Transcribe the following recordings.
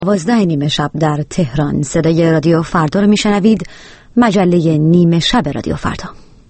12 نیمه شب در تهران. صدای رادیو فردا رو میشنوید. مجله نیمه شب رادیو فردا.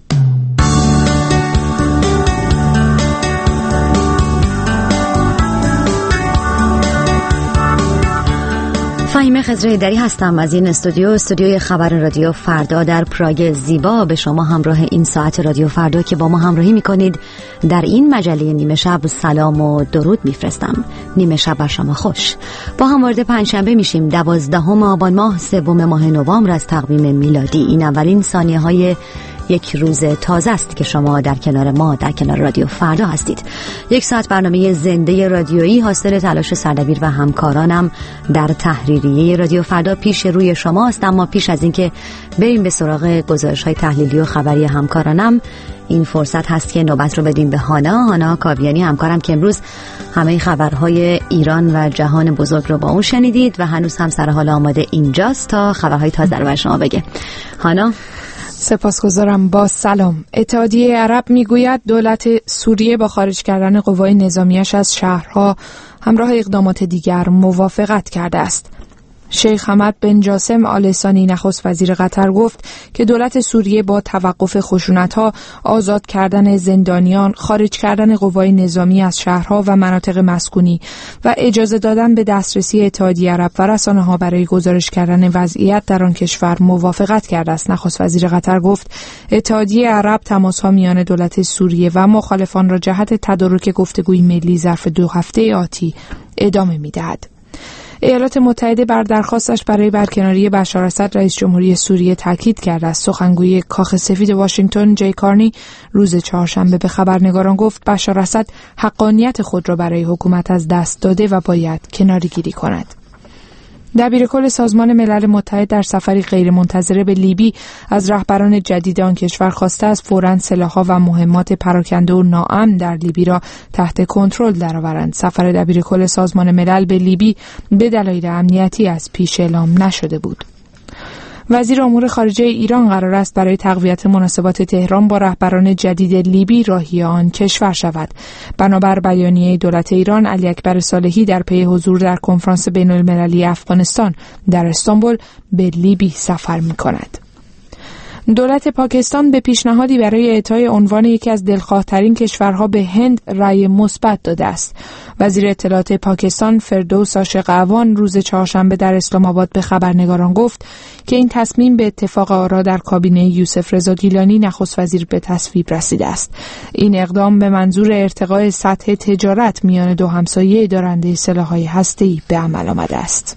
فهیمه خضره‌ایدری هستم از این استودیوی خبر رادیو فردا در پراگ زیبا. به شما همراه این ساعت رادیو فردا که با ما همراهی میکنید در این مجله نیمه شب سلام و درود میفرستم. نیمه شب بر شما خوش. با هم وارد پنجشنبه میشیم. 12 آبان ماه، 3 ماه نوامبر از تقویم میلادی. این اولین ثانیه های یک روز تازه است که شما در کنار ما، در کنار رادیو فردا هستید. یک ساعت برنامه زنده رادیویی حاصل تلاش سردبیر و همکارانم در تحریریه رادیو فردا پیش روی شماست. اما پیش از اینکه بریم به سراغ گزارش‌های تحلیلی و خبری همکارانم، این فرصت هست که نوبت رو بدیم به هانا کاویانی، همکارم که امروز همه خبرهای ایران و جهان بزرگ رو با اون شنیدید و هنوز هم سر حال آماده اینجاست تا خبرهای تازه رو بر شما بگه. هانا. سپاسگزارم. با سلام. اتحادیه عرب میگوید دولت سوریه با خارج کردن قوای نظامیش از شهرها همراه اقدامات دیگر موافقت کرده است. شیخ حمد بن جاسم آل ثانی نخست وزیر قطر گفت که دولت سوریه با توقف خشونت‌ها، آزاد کردن زندانیان، خارج کردن قوای نظامی از شهرها و مناطق مسکونی و اجازه دادن به دسترسی اتحادیه عرب و رسانه‌ها برای گزارش کردن وضعیت در آن کشور موافقت کرده است. نخست وزیر قطر گفت اتحادیه عرب تماس‌ها میان دولت سوریه و مخالفان را جهت تدارک گفتگوی ملی ظرف 2 هفته آتی ادامه می‌دهد. ایالات متحده بر درخواستش برای برکناری بشار اسد رئیس جمهوری سوریه تاکید کرده است. سخنگوی کاخ سفید واشنگتن جی کارنی روز چهارشنبه به خبرنگاران گفت بشار اسد حقانیت خود را برای حکومت از دست داده و باید کناره‌گیری کند. دبیرکل سازمان ملل متحد در سفری غیرمنتظره به لیبی از رهبران جدید آن کشور خواسته است فوراً سلاح‌ها و مهمات پراکنده و ناامن در لیبی را تحت کنترل درآورند. سفر دبیرکل سازمان ملل به لیبی به دلایل امنیتی از پیش اعلام نشده بود. وزیر امور خارجه ایران قرار است برای تقویت مناسبات تهران با رهبران جدید لیبی راهی آن کشور شود. بنابر بیانیه دولت ایران، علی اکبر صالحی در پی حضور در کنفرانس بین‌المللی افغانستان در استانبول به لیبی سفر می‌کند. دولت پاکستان به پیشنهادی برای اعطای عنوان یکی از دلخواه‌ترین کشورها به هند رأی مثبت داده است. وزیر اطلاعات پاکستان فردوس عاشق اعوان روز چهارشنبه در اسلام آباد به خبرنگاران گفت که این تصمیم به اتفاق آرا در کابینه یوسف رضا گیلانی نخست وزیر به تصویب رسیده است. این اقدام به منظور ارتقاء سطح تجارت میان دو همسایه دارنده سلاح‌های هسته‌ای به عمل آمده است.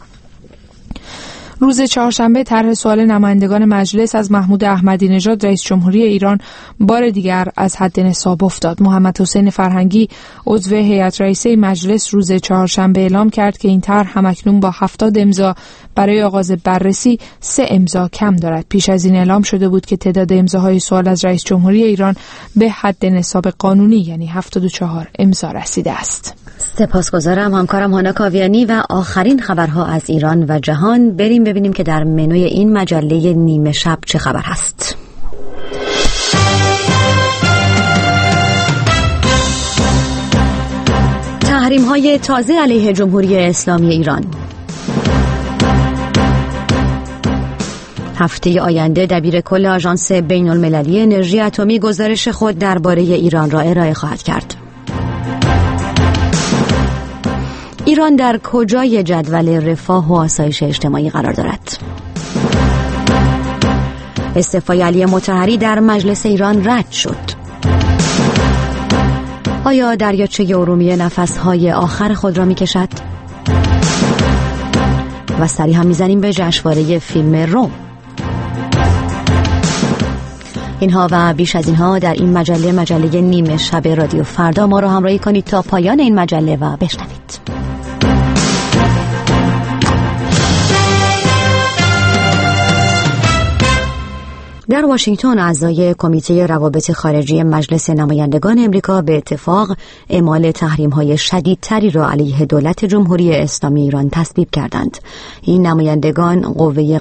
روز چهارشنبه طرح سوال نمایندگان مجلس از محمود احمدی نژاد رئیس جمهوری ایران بار دیگر از حد نصاب افتاد. محمد حسین فرهنگی عضو هیئت رئیسه مجلس روز چهارشنبه اعلام کرد که این طرح همکنون با 70 امضا برای آغاز بررسی 3 امضا کم دارد. پیش از این اعلام شده بود که تعداد امضاهای سوال از رئیس جمهوری ایران به حد نصاب قانونی یعنی 74 امضا رسیده است. سپاسگزارم همکارم هانا کاویانی. و آخرین خبرها از ایران و جهان، بریم ببینیم که در منوی این مجله نیمه شب چه خبر هست. تحریم‌های تازه علیه جمهوری اسلامی ایران. هفته آینده دبیرکل آژانس بین‌المللی انرژی اتمی گزارش خود درباره ایران را ارائه خواهد کرد. ایران در کجای جدول رفاه و آسایش اجتماعی قرار دارد؟ استعفای علی مطهری در مجلس ایران رد شد. آیا دریاچه ارومیه نفس‌های آخر خود را می‌کشد؟ و سری هم می‌زنیم به جشنواره فیلم روم. اینها و بیش از اینها در این مجله نیمه شب رادیو فردا. ما را همراهی کنید تا پایان این مجله و بشنوید. در واشنگتن اعضای کمیته روابط خارجی مجلس نمایندگان امریکا به اتفاق اعمال تحریم‌های شدیدتری را علیه دولت جمهوری اسلامی ایران تصویب کردند. این نمایندگان قوه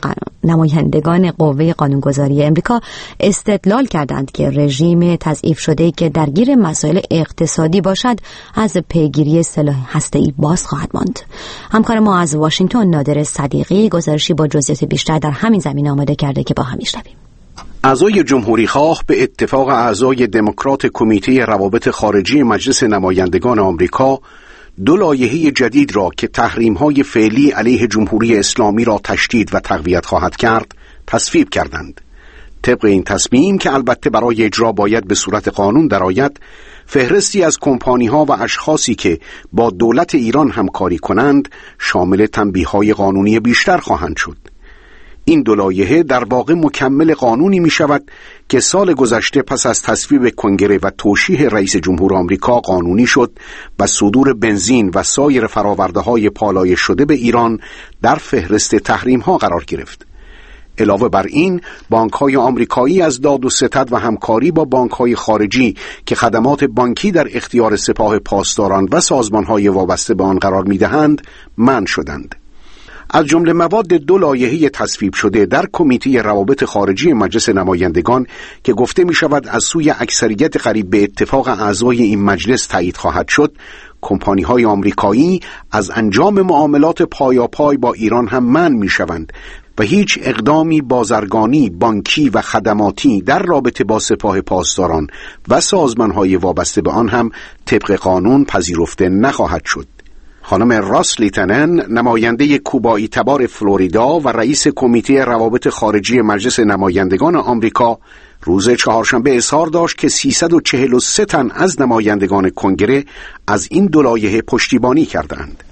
نمایندگان قوه قانونگذاری امریکا استدلال کردند که رژیم تضعیف شده‌ای که درگیر مسائل اقتصادی باشد از پیگیری سلاح هسته‌ای باز خواهد ماند. همکار ما از واشنگتن نادر صدیقی گزارشی با جزئیات بیشتر در همین زمینه آماده کرده که با هم میشنویم. اعضای جمهوری خواه به اتفاق اعضای دموکرات کمیته روابط خارجی مجلس نمایندگان آمریکا دو لایحه جدید را که تحریم‌های فعلی علیه جمهوری اسلامی را تشدید و تقویت خواهد کرد تصویب کردند. طبق این تصمیم که البته برای اجرا باید به صورت قانون درآید، فهرستی از کمپانی‌ها و اشخاصی که با دولت ایران همکاری کنند شامل تنبیه‌های قانونی بیشتر خواهند شد. این دو لایحه در واقع مکمل قانونی می شود که سال گذشته پس از تصویب کنگره و توشیح رئیس جمهور آمریکا قانونی شد و صدور بنزین و سایر فرآورده‌های پالایش شده به ایران در فهرست تحریم‌ها قرار گرفت. علاوه بر این، بانک‌های آمریکایی از داد و ستد و همکاری با بانک‌های خارجی که خدمات بانکی در اختیار سپاه پاسداران و سازمان‌های وابسته به آن قرار می‌دهند منع شدند. از جمله مواد دو لایحه تصویب شده در کمیته روابط خارجی مجلس نمایندگان که گفته می شود از سوی اکثریت قریب به اتفاق اعضای این مجلس تایید خواهد شد، کمپانی‌های آمریکایی از انجام معاملات پایاپای با ایران هم منع می شوند و هیچ اقدامی بازرگانی، بانکی و خدماتی در رابطه با سپاه پاسداران و سازمان‌های وابسته به آن هم طبق قانون پذیرفته نخواهد شد. خانم راس لیتنن، نماینده کوبایی تبار فلوریدا و رئیس کمیته روابط خارجی مجلس نمایندگان آمریکا، روز چهارشنبه اظهار داشت که 343 تن از نمایندگان کنگره از این دو لایحه پشتیبانی کردند.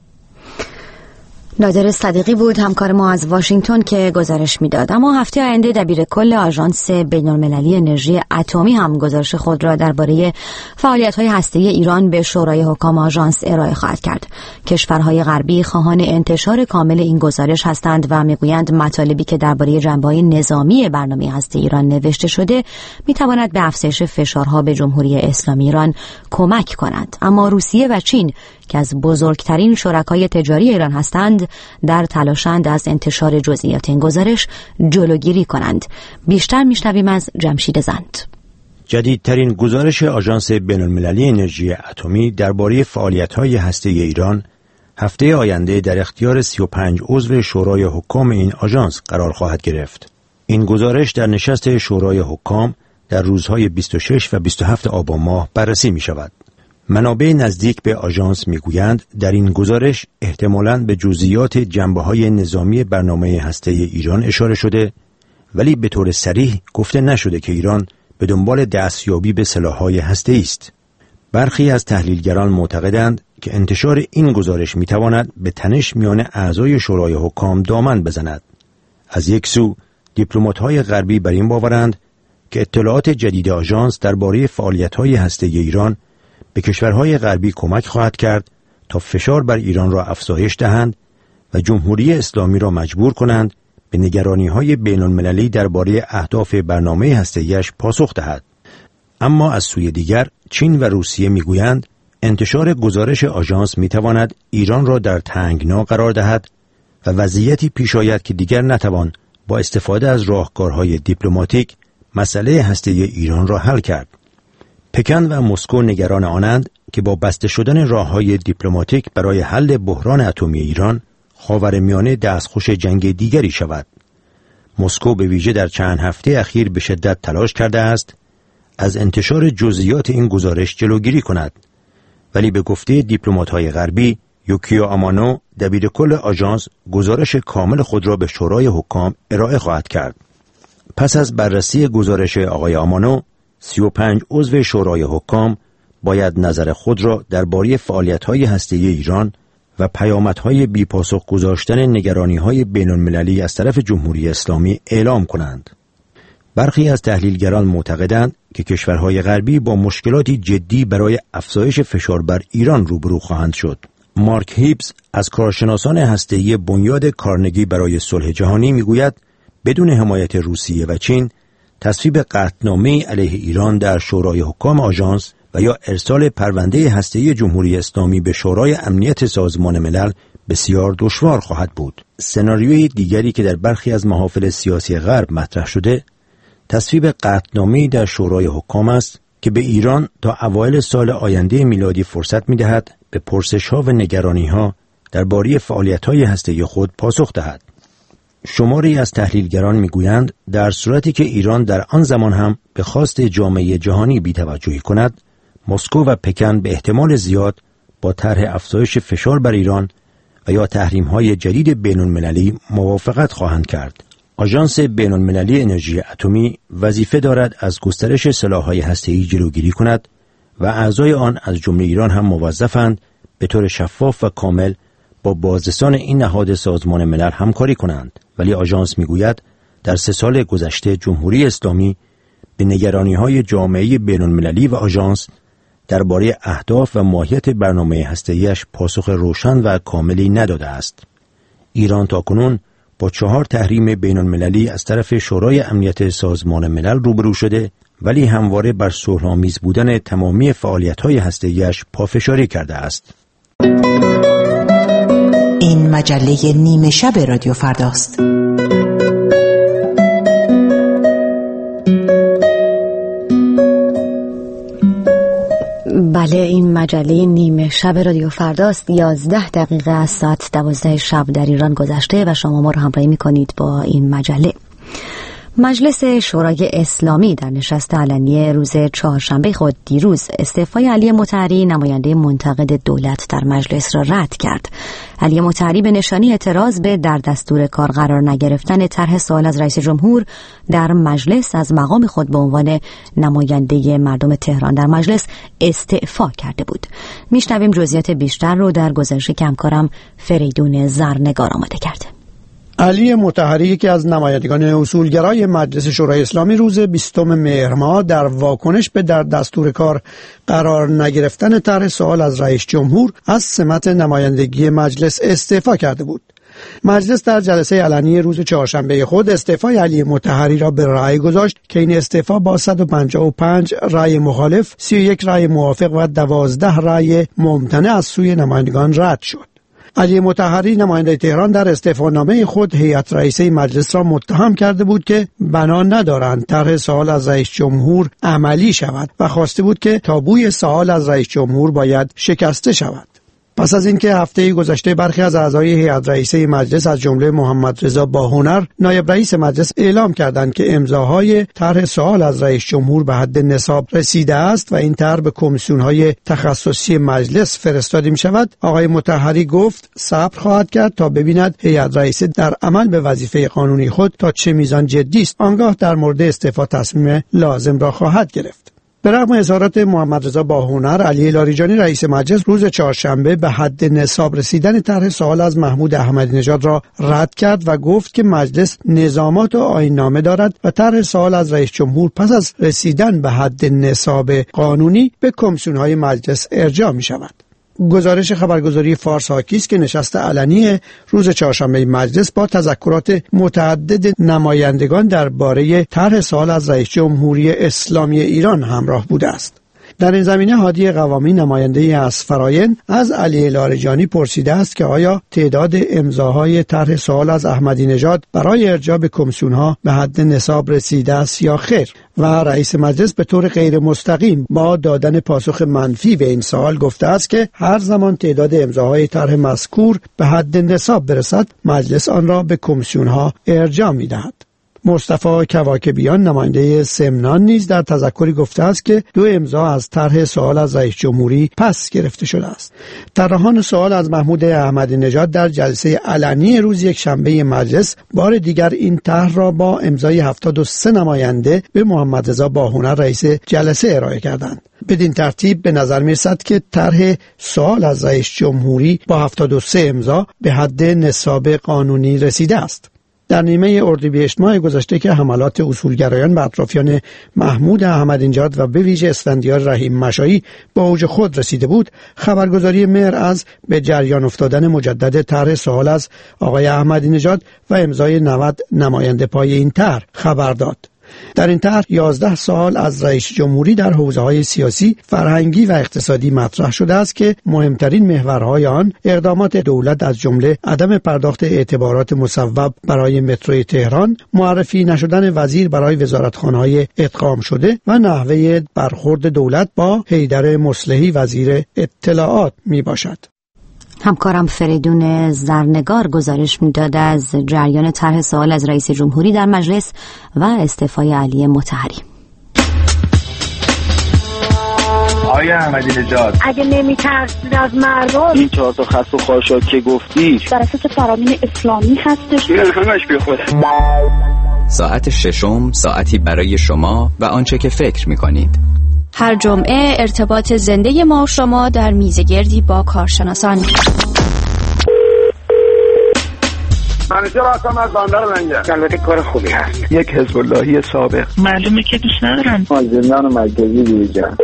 نادر صدیقی بود همکار ما از واشنگتن که گزارش میداد. اما هفته آینده دبیرکل آژانس بین‌المللی انرژی اتمی هم گزارش خود را درباره فعالیت‌های هسته‌ای ایران به شورای حکام آژانس ارائه خواهد کرد. کشورهای غربی خواهان انتشار کامل این گزارش هستند و میگویند مطالبی که درباره جنبه‌های نظامی برنامه هسته ایران نوشته شده میتواند به افزایش فشارها به جمهوری اسلامی ایران کمک کند. اما روسیه و چین که از بزرگترین شرکای تجاری ایران هستند در تلاشند از انتشار جزئیات این گزارش جلوگیری کنند. بیشتر میشنویم از جمشید زند. جدیدترین گزارش آژانس بین‌المللی انرژی اتمی درباره فعالیت‌های هسته‌ای ایران هفته آینده در اختیار 35 عضو شورای حکام این آژانس قرار خواهد گرفت. این گزارش در نشست شورای حکام در روزهای 26 و 27 آبان ماه بررسی می‌شود. منابع نزدیک به آژانس میگویند در این گزارش احتمالاً به جزئیات جنبه‌های نظامی برنامه هسته‌ای ایران اشاره شده، ولی به طور صریح گفته نشده که ایران به دنبال دستیابی به سلاح‌های هسته‌ای است. برخی از تحلیلگران معتقدند که انتشار این گزارش میتواند به تنش میان اعضای شورای حکام دامن بزند. از یک سو دیپلمات‌های غربی بر این باورند که اطلاعات جدید آژانس درباره فعالیت‌های هسته‌ای ایران به کشورهای غربی کمک خواهد کرد تا فشار بر ایران را افزایش دهند و جمهوری اسلامی را مجبور کنند به نگرانی‌های بین‌المللی درباره اهداف برنامه هسته‌ایش پاسخ دهد. اما از سوی دیگر چین و روسیه میگویند انتشار گزارش آژانس میتواند ایران را در تنگنا قرار دهد و وضعیتی پیش آید که دیگر نتوان با استفاده از راهکارهای دیپلماتیک مسئله هسته‌ای ایران را حل کرد. پکن و مسکو نگران آنند که با بسته شدن راه‌های دیپلماتیک برای حل بحران اتمی ایران خاورمیانه دستخوش جنگ دیگری شود. مسکو به ویژه در چند هفته اخیر به شدت تلاش کرده است از انتشار جزئیات این گزارش جلوگیری کند، ولی به گفته دیپلمات‌های غربی یوکیو آمانو دبیرکل آژانس گزارش کامل خود را به شورای حکام ارائه خواهد کرد. پس از بررسی گزارش آقای آمانو 35 عضو شورای حکام باید نظر خود را درباره فعالیت‌های هسته‌ای ایران و پیامدهای بی‌پاسخ گذاشتن نگرانی‌های بین‌المللی از طرف جمهوری اسلامی اعلام کنند. برخی از تحلیلگران معتقدند که کشورهای غربی با مشکلاتی جدی برای افزایش فشار بر ایران روبرو خواهند شد. مارک هیبز از کارشناسان هسته‌ای بنیاد کارنگی برای صلح جهانی میگوید بدون حمایت روسیه و چین تصویب قطعنامه علیه ایران در شورای حکام آژانس و یا ارسال پرونده هسته‌ای جمهوری اسلامی به شورای امنیت سازمان ملل بسیار دشوار خواهد بود. سناریوی دیگری که در برخی از محافل سیاسی غرب مطرح شده، تصویب قطعنامه‌ای در شورای حکام است که به ایران تا اوایل سال آینده میلادی فرصت می‌دهد به پرسش‌ها و نگرانی‌ها درباره فعالیت‌های هسته‌ای خود پاسخ دهد. شماری از تحلیلگران می‌گویند در صورتی که ایران در آن زمان هم به خواست جامعه جهانی بی‌توجهی کند، مسکو و پکن به احتمال زیاد با طرح افزایش فشار بر ایران و یا تحریم‌های جدید بین‌المللی موافقت خواهند کرد. آژانس بین‌المللی انرژی اتمی وظیفه دارد از گسترش سلاح‌های هسته‌ای جلوگیری کند و اعضای آن از جمله ایران هم موظفند به طور شفاف و کامل با بازرسان این نهاد سازمان ملل همکاری کنند. ولی آژانس میگوید در 3 سال گذشته جمهوری اسلامی به نگرانی‌های جامعه بین‌المللی و آژانس درباره اهداف و ماهیت برنامه هسته‌ای‌اش پاسخ روشن و کاملی نداده است. ایران تاکنون با 4 تحریم بین‌المللی از طرف شورای امنیت سازمان ملل روبرو شده، ولی همواره بر صلح‌آمیز بودن تمامی فعالیت‌های هسته‌ای‌اش پافشاری کرده است. این مجله نیمه شب رادیو فرداست. بله، این مجله نیمه شب رادیو فرداست. 11 دقیقه از ساعت 12 شب در ایران گذشته و شما ما رو همراهی می‌کنید با این مجله. مجلس شورای اسلامی در نشست علنی روز چهارشنبه خود دیروز استعفای علی مطهری نماینده منتقد دولت در مجلس را رد کرد. علی مطهری به نشانی اعتراض به در دستور کار قرار نگرفتن طرح سوال از رئیس جمهور در مجلس از مقام خود به عنوان نماینده مردم تهران در مجلس استعفا کرده بود. میشنویم جزئیات بیشتر رو در گزارش که همکارم فریدون زرنگار آماده کرده. علی مطهری، یکی از نمایندگان اصولگرای مجلس شورای اسلامی، روز 20 مهر ماه در واکنش به در دستور کار قرار نگرفتن طرح سوال از رئیس جمهور از سمت نمایندگی مجلس استعفا کرده بود. مجلس در جلسه علنی روز چهارشنبه خود استعفای علی مطهری را به رأی گذاشت که این استعفا با 155 رأی مخالف، 31 رأی موافق و 12 رأی ممتنع از سوی نمایندگان رد شد. علی مطهری نماینده تهران در استعفانامه خود هیئت رئیسه مجلس را متهم کرده بود که بنا ندارند طرح سوال از رئیس جمهور عملی شود و خواسته بود که تابوی سوال از رئیس جمهور باید شکسته شود. پس از اینکه هفته گذشته برخی از اعضای هیئت رئیسه مجلس از جمله محمد رضا باهنر نایب رئیس مجلس اعلام کردند که امضاهای طرح سوال از رئیس جمهور به حد نصاب رسیده است و این طرح به کمیسیون‌های تخصصی مجلس فرستاده می‌شود، آقای مطهری گفت صبر خواهد کرد تا ببیند هیئت رئیسه در عمل به وظیفه قانونی خود تا چه میزان جدی است، آنگاه در مورد استعفا تصمیم لازم را خواهد گرفت. به رغم اظهارات محمد رضا باهنر، علی لاریجانی رئیس مجلس روز چهارشنبه به حد نصاب رسیدن طرح سوال از محمود احمدی نژاد را رد کرد و گفت که مجلس نظامات و آیین‌نامه دارد و طرح سوال از رئیس جمهور پس از رسیدن به حد نصاب قانونی به کمیسیون‌های مجلس ارجاع می‌شود. گزارش خبرگزاری فارس حاکی است که نشست علنی روز چهارشنبه مجلس با تذکرات متعدد نمایندگان درباره طرح سوال از رئیس جمهوری اسلامی ایران همراه بوده است. در این زمینه هادی قوامی نماینده اسفراین از علی لاریجانی پرسیده است که آیا تعداد امضاهای طرح سوال از احمدی نژاد برای ارجاع به کمیسیون‌ها به حد نصاب رسیده است یا خیر، و رئیس مجلس به طور غیر مستقیم با دادن پاسخ منفی به این سوال گفته است که هر زمان تعداد امضاهای طرح مذکور به حد نصاب برسد مجلس آن را به کمیسیون‌ها ارجاع می‌دهد. مصطفی کواکبیان نماینده سمنان نیز در تذکری گفته است که 2 امضا از طرح سوال از رئیس جمهوری پس گرفته شده است. طراحان سوال از محمود احمدی نژاد در جلسه علنی روز یکشنبه مجلس بار دیگر این طرح را با امضای 73 نماینده به محمد رضا باهنر رئیس جلسه ارائه کردند. بدین ترتیب به نظر می‌رسد که طرح سوال از رئیس جمهوری با 73 امضا به حد نصاب قانونی رسیده است. در نیمه اردیبهشت ماه گذشته که حملات اصولگرایان به اطرافیان محمود احمدی نژاد و به ویژه اسفندیار رحیم مشایی با اوج خود رسیده بود، خبرگزاری مهر از به جریان افتادن مجدد طرح سوال از آقای احمدی نژاد و امضای 90 نماینده پای این طرح خبر داد. در این طرح 11 سوال از رئیس جمهوری در حوزه‌های سیاسی، فرهنگی و اقتصادی مطرح شده است که مهمترین محورهای آن اقدامات دولت از جمله عدم پرداخت اعتبارات مصوب برای متروی تهران، معرفی نشدن وزیر برای وزارتخانه‌های ادغام شده و نحوه برخورد دولت با حیدر مصلحی وزیر اطلاعات میباشد. همکارم فریدون زرنگار گزارش میداد از جریان طرح سوال از رئیس جمهوری در مجلس و استعفای علی مطهری. آیا احمدی نژاد اگه نمی‌ترسید از مردم، این 4 تا خط و خاشاک که گفتی بر اساس فرامین اسلامی هستش، همش بیخوده. ساعت ششم، ساعتی برای شما و آنچه که فکر می‌کنید. هر جمعه ارتباط زنده ما و شما در میزگردی با کارشناسان. منیجر هستم از بندر لنگر. البته کار خوبی هست. یک حزب اللهی سابق. معلومه که دوست ندارم. زندان مرکزی بیرجان.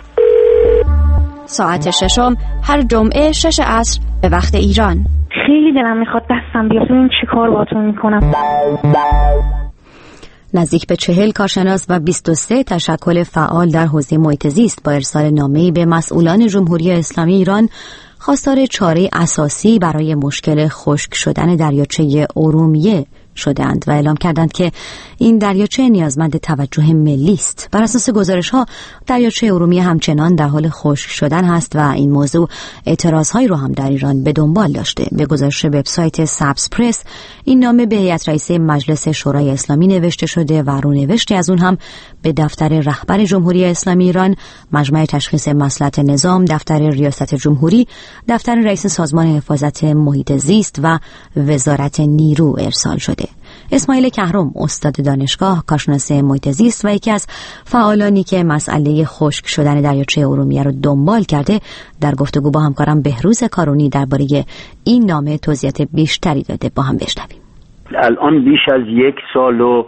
ساعت ششم هر جمعه 6 عصر به وقت ایران. خیلی دلم میخواد دستم بیاد ببینم چی کار باهاتون میکنم. نزدیک به 40 کارشناس و 23 تشکل فعال در حوزه محیط زیست با ارسال نامه‌ای به مسئولان جمهوری اسلامی ایران خواستار چاره اساسی برای مشکل خشک شدن دریاچه ارومیه شدند و اعلام کردند که این دریاچه نیازمند توجه ملی است. بر اساس گزارش‌ها دریاچه ارومیه همچنان در حال خشک شدن است و این موضوع اعتراض‌هایی رو هم در ایران به دنبال داشته. به گزارش وبسایت سبز پرس این نامه به هیئت رئیسه مجلس شورای اسلامی نوشته شده و رونوشتی از اون هم به دفتر رهبر جمهوری اسلامی ایران، مجمع تشخیص مصلحت نظام، دفتر ریاست جمهوری، دفتر رئیس سازمان حفاظت محیط زیست و وزارت نیرو ارسال شده. اسماعیل کهرم استاد دانشگاه، کارشناس محیط زیست و یکی از فعالانی که مسئله خشک شدن دریاچه ارومیه رو دنبال کرده، در گفتگو با همکارم بهروز کارونی درباره این نامه توضیحات بیشتری داده. با هم بشنویم. الان بیش از 1.5 سال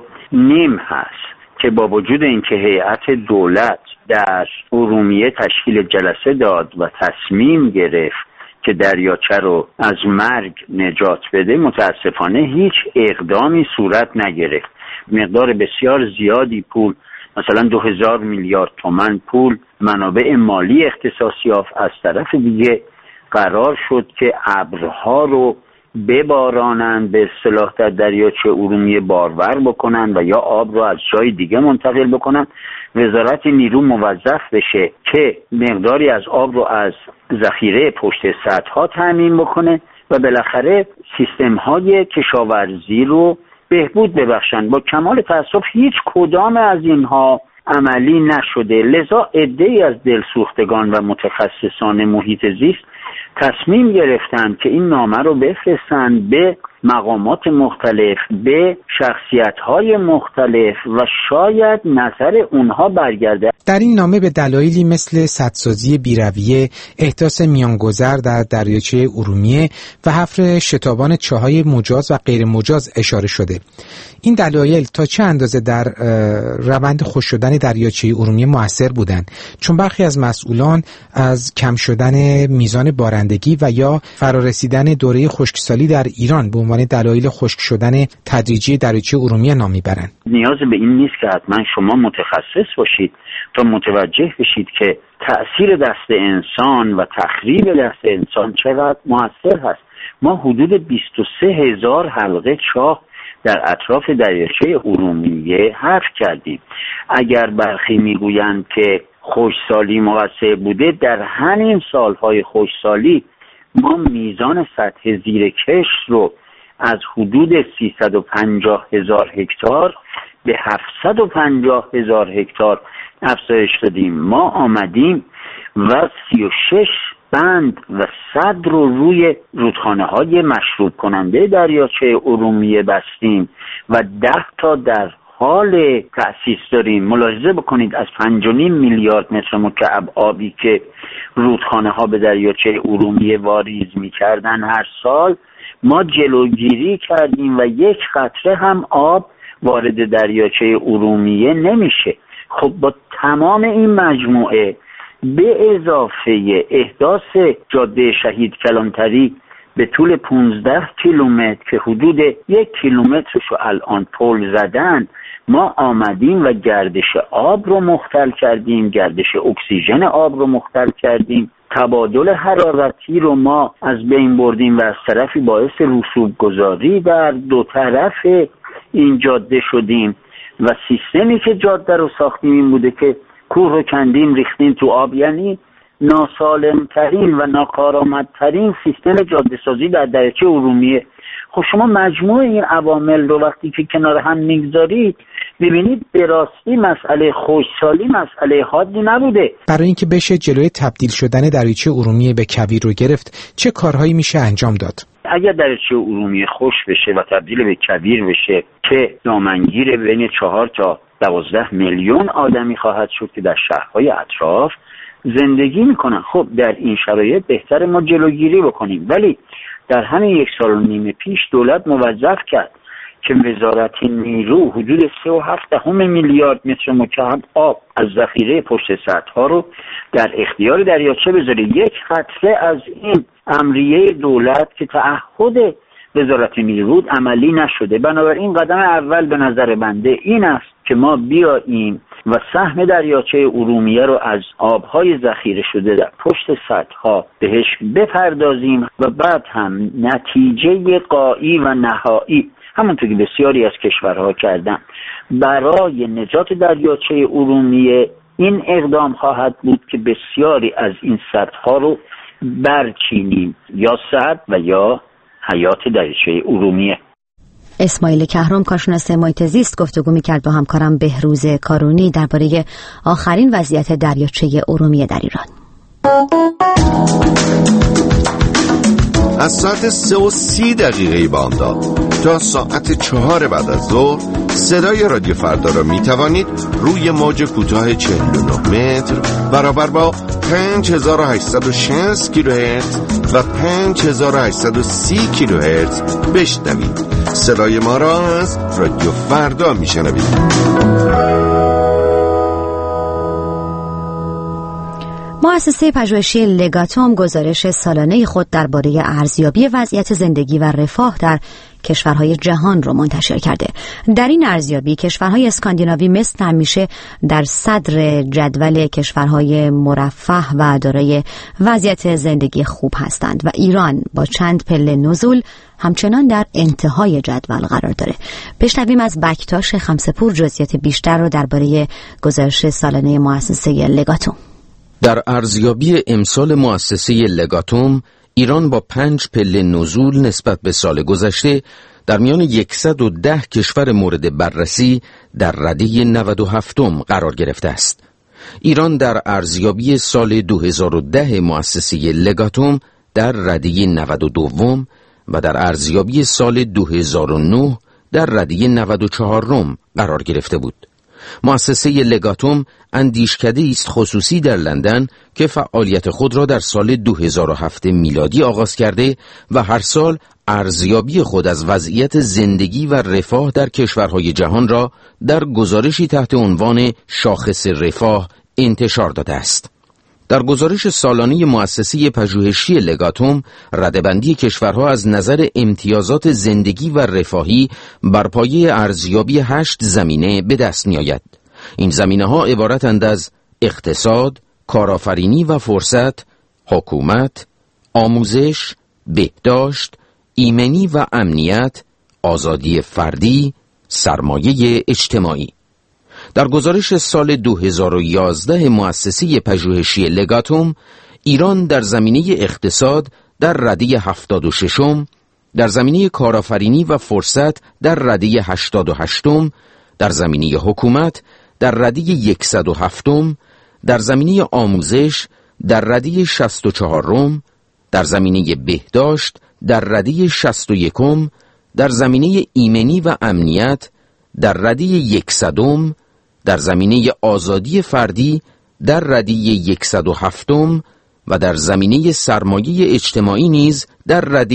هست که با وجود اینکه هیئت دولت در ارومیه تشکیل جلسه داد و تصمیم گرفت که دریاچه رو از مرگ نجات بده، متاسفانه هیچ اقدامی صورت نگرفت. مقدار بسیار زیادی پول، مثلا 2000 میلیارد تومان پول منابع مالی اختصاص یافت. از طرف دیگه قرار شد که ابرها رو ببارانند، به اصطلاح در دریاچه ارومیه بارور بکنن و یا آب رو از جای دیگه منتقل بکنن. وزارت نیرو موظف بشه که مقداری از آب رو از ذخیره پشت سدها تامین بکنه و بالاخره سیستم های کشاورزی رو بهبود ببخشن. با کمال تاسف هیچ کدام از اینها عملی نشده. لذا عده‌ای از دلسوختگان و متخصصان محیط زیست تصمیم گرفتن که این نامه رو بفرستن به مقامات مختلف، به شخصیت‌های مختلف و شاید نظر اونها برگرده. در این نامه به دلایلی مثل سدسازی بی‌رویه، احداث میانگذر در دریاچه ارومیه و حفر شتابان چاهای مجاز و غیر مجاز اشاره شده. این دلایل تا چه اندازه در روند خشک شدن دریاچه ارومیه مؤثر بودند؟ چون برخی از مسئولان از کم شدن میزان بارندگی و یا فرارسیدن دوره خشکسالی در ایران به عنوان دلایل خشک شدن تدریجی دریاچه ارومیه نام میبرند. نیاز به این نیست که حتما شما متخصص باشید تا متوجه بشید که تأثیر دست انسان و تخریب دست انسان چقدر مؤثر هست. ما حدود 23,000 حلقه چاه در اطراف دریاچه ارومیه حفر کردیم. اگر برخی میگویند که خشکسالی مقصر بوده، در همین سالهای خشکسالی ما میزان سطح زیر کشت رو از حدود 350,000 هکتار به 750,000 هکتار افزایش دادیم. ما آمدیم و 36 بند و صد رو روی رودخانه‌های مشروب کننده دریاچه ارومیه بستیم و 10 تا در حال تأسیس داریم. ملاحظه بکنید از 5.5 میلیارد متر مکعب آبی که رودخانه‌ها به دریاچه ارومیه واریز می‌کردن هر سال، ما جلوگیری کردیم و یک قطره هم آب وارد دریاچه ارومیه نمیشه. خب با تمام این مجموعه به اضافه احداث جاده شهید کلانتری به طول 15 کیلومتر که حدود 1 کیلومترش رو الان پل زدن، ما آمدیم و گردش آب رو مختل کردیم، گردش اکسیژن آب رو مختل کردیم، تبادل حرارتی رو ما از بین بردیم و از طرفی باعث رسوب گذاری در دو طرف این جاده شدیم و سیستمی که جاده رو ساختیم این بوده که کوه رو کندیم ریختیم تو آب، یعنی ناسالمترین و ناکارآمدترین سیستم جاده سازی در دریاچه ارومیه. خب شما مجموع این عوامل رو وقتی که کنار هم میگذارید ببینید به راستی مسئله خشکسالی مسئله حادی نبوده. برای اینکه بشه جلوی تبدیل شدن دریاچه ارومیه به کویر رو گرفت چه کارهایی میشه انجام داد؟ اگر دریاچه ارومیه خشک بشه و تبدیل به کویر بشه که دامنگیر بین 4 تا 12 میلیون آدمی خواهد شد که در شهرهای اطراف زندگی میکنن، خب در این شرایط بهتر ما جلوگیری بکنیم. ولی در همین 1.5 سال پیش دولت موظف کرد که وزارت نیرو حدود 3.7 میلیارد متر مکعب آب از ذخیره پشت سدها رو در اختیار دریاچه بذاره. یک قطره از این امریه دولت که تعهد وزارت نیرو عملی نشده. بنابراین قدم اول به نظر بنده این است که ما بیاییم و سهم دریاچه ارومیه رو از آبهای ذخیره شده در پشت سدها بهش بپردازیم و بعد هم نتیجه غایی و نهایی همونطور که بسیاری از کشورها کردن برای نجات دریاچه ارومیه این اقدام خواهد بود که بسیاری از این سدها رو برچینیم، یا سد و یا حیات دریاچه ارومیه. اسماعیل کهرم کارشناس محیط زیست گفتگو می‌کرد با همکارم بهروز کارونی درباره آخرین وضعیت دریاچه ارومیه در ایران. از ساعت 3:30 بامداد تا ساعت 4 بعد از ظهر صدای رادیو فردا را می توانید روی موج کوتاه 49 متر برابر با 5860 کیلوهرتز و 5830 کیلوهرتز بشنوید. صدای ما را از رادیو فردا می شنوید. مؤسسه پژوهشی لگاتوم گزارش سالانه خود درباره ارزیابی وضعیت زندگی و رفاه در کشورهای جهان را منتشر کرده. در این ارزیابی کشورهای اسکاندیناوی مثل همیشه در صدر جدول کشورهای مرفه و دارای وضعیت زندگی خوب هستند و ایران با چند پله نزول همچنان در انتهای جدول قرار داره. بشنویم از بکتاش خمسه‌پور جزئیات بیشتر رو درباره گزارش سالانه مؤسسه لگاتوم. در ارزیابی امسال مؤسسه لگاتوم، ایران با 5 پله نزول نسبت به سال گذشته در میان 110 کشور مورد بررسی در رده 97م قرار گرفته است. ایران در ارزیابی سال 2010 مؤسسه لگاتوم در رده 92 و در ارزیابی سال 2009 در رده 94 قرار گرفته بود. مؤسسه لگاتوم اندیشکده است خصوصی در لندن که فعالیت خود را در سال 2007 میلادی آغاز کرده و هر سال ارزیابی خود از وضعیت زندگی و رفاه در کشورهای جهان را در گزارشی تحت عنوان شاخص رفاه انتشار داده است. در گزارش سالانه مؤسسه پژوهشی لگاتوم، رده‌بندی کشورها از نظر امتیازات زندگی و رفاهی بر پایه ارزیابی 8 زمینه به دست می آید. این زمینه‌ها عبارتند از اقتصاد، کارآفرینی و فرصت، حکومت، آموزش، بهداشت، ایمنی و امنیت، آزادی فردی، سرمایه اجتماعی. در گزارش سال 2011 مؤسسه پژوهشی لگاتوم، ایران در زمینه اقتصاد در رده 76م، در زمینه کارآفرینی و فرصت در رده 88م، در زمینه حکومت در رده 107م، در زمینه آموزش در رده 64م، در زمینه بهداشت در رده 61م، در زمینه ایمنی و امنیت در رده 100م، در زمینه آزادی فردی در رده 107م و در زمینه سرمایه اجتماعی نیز در رده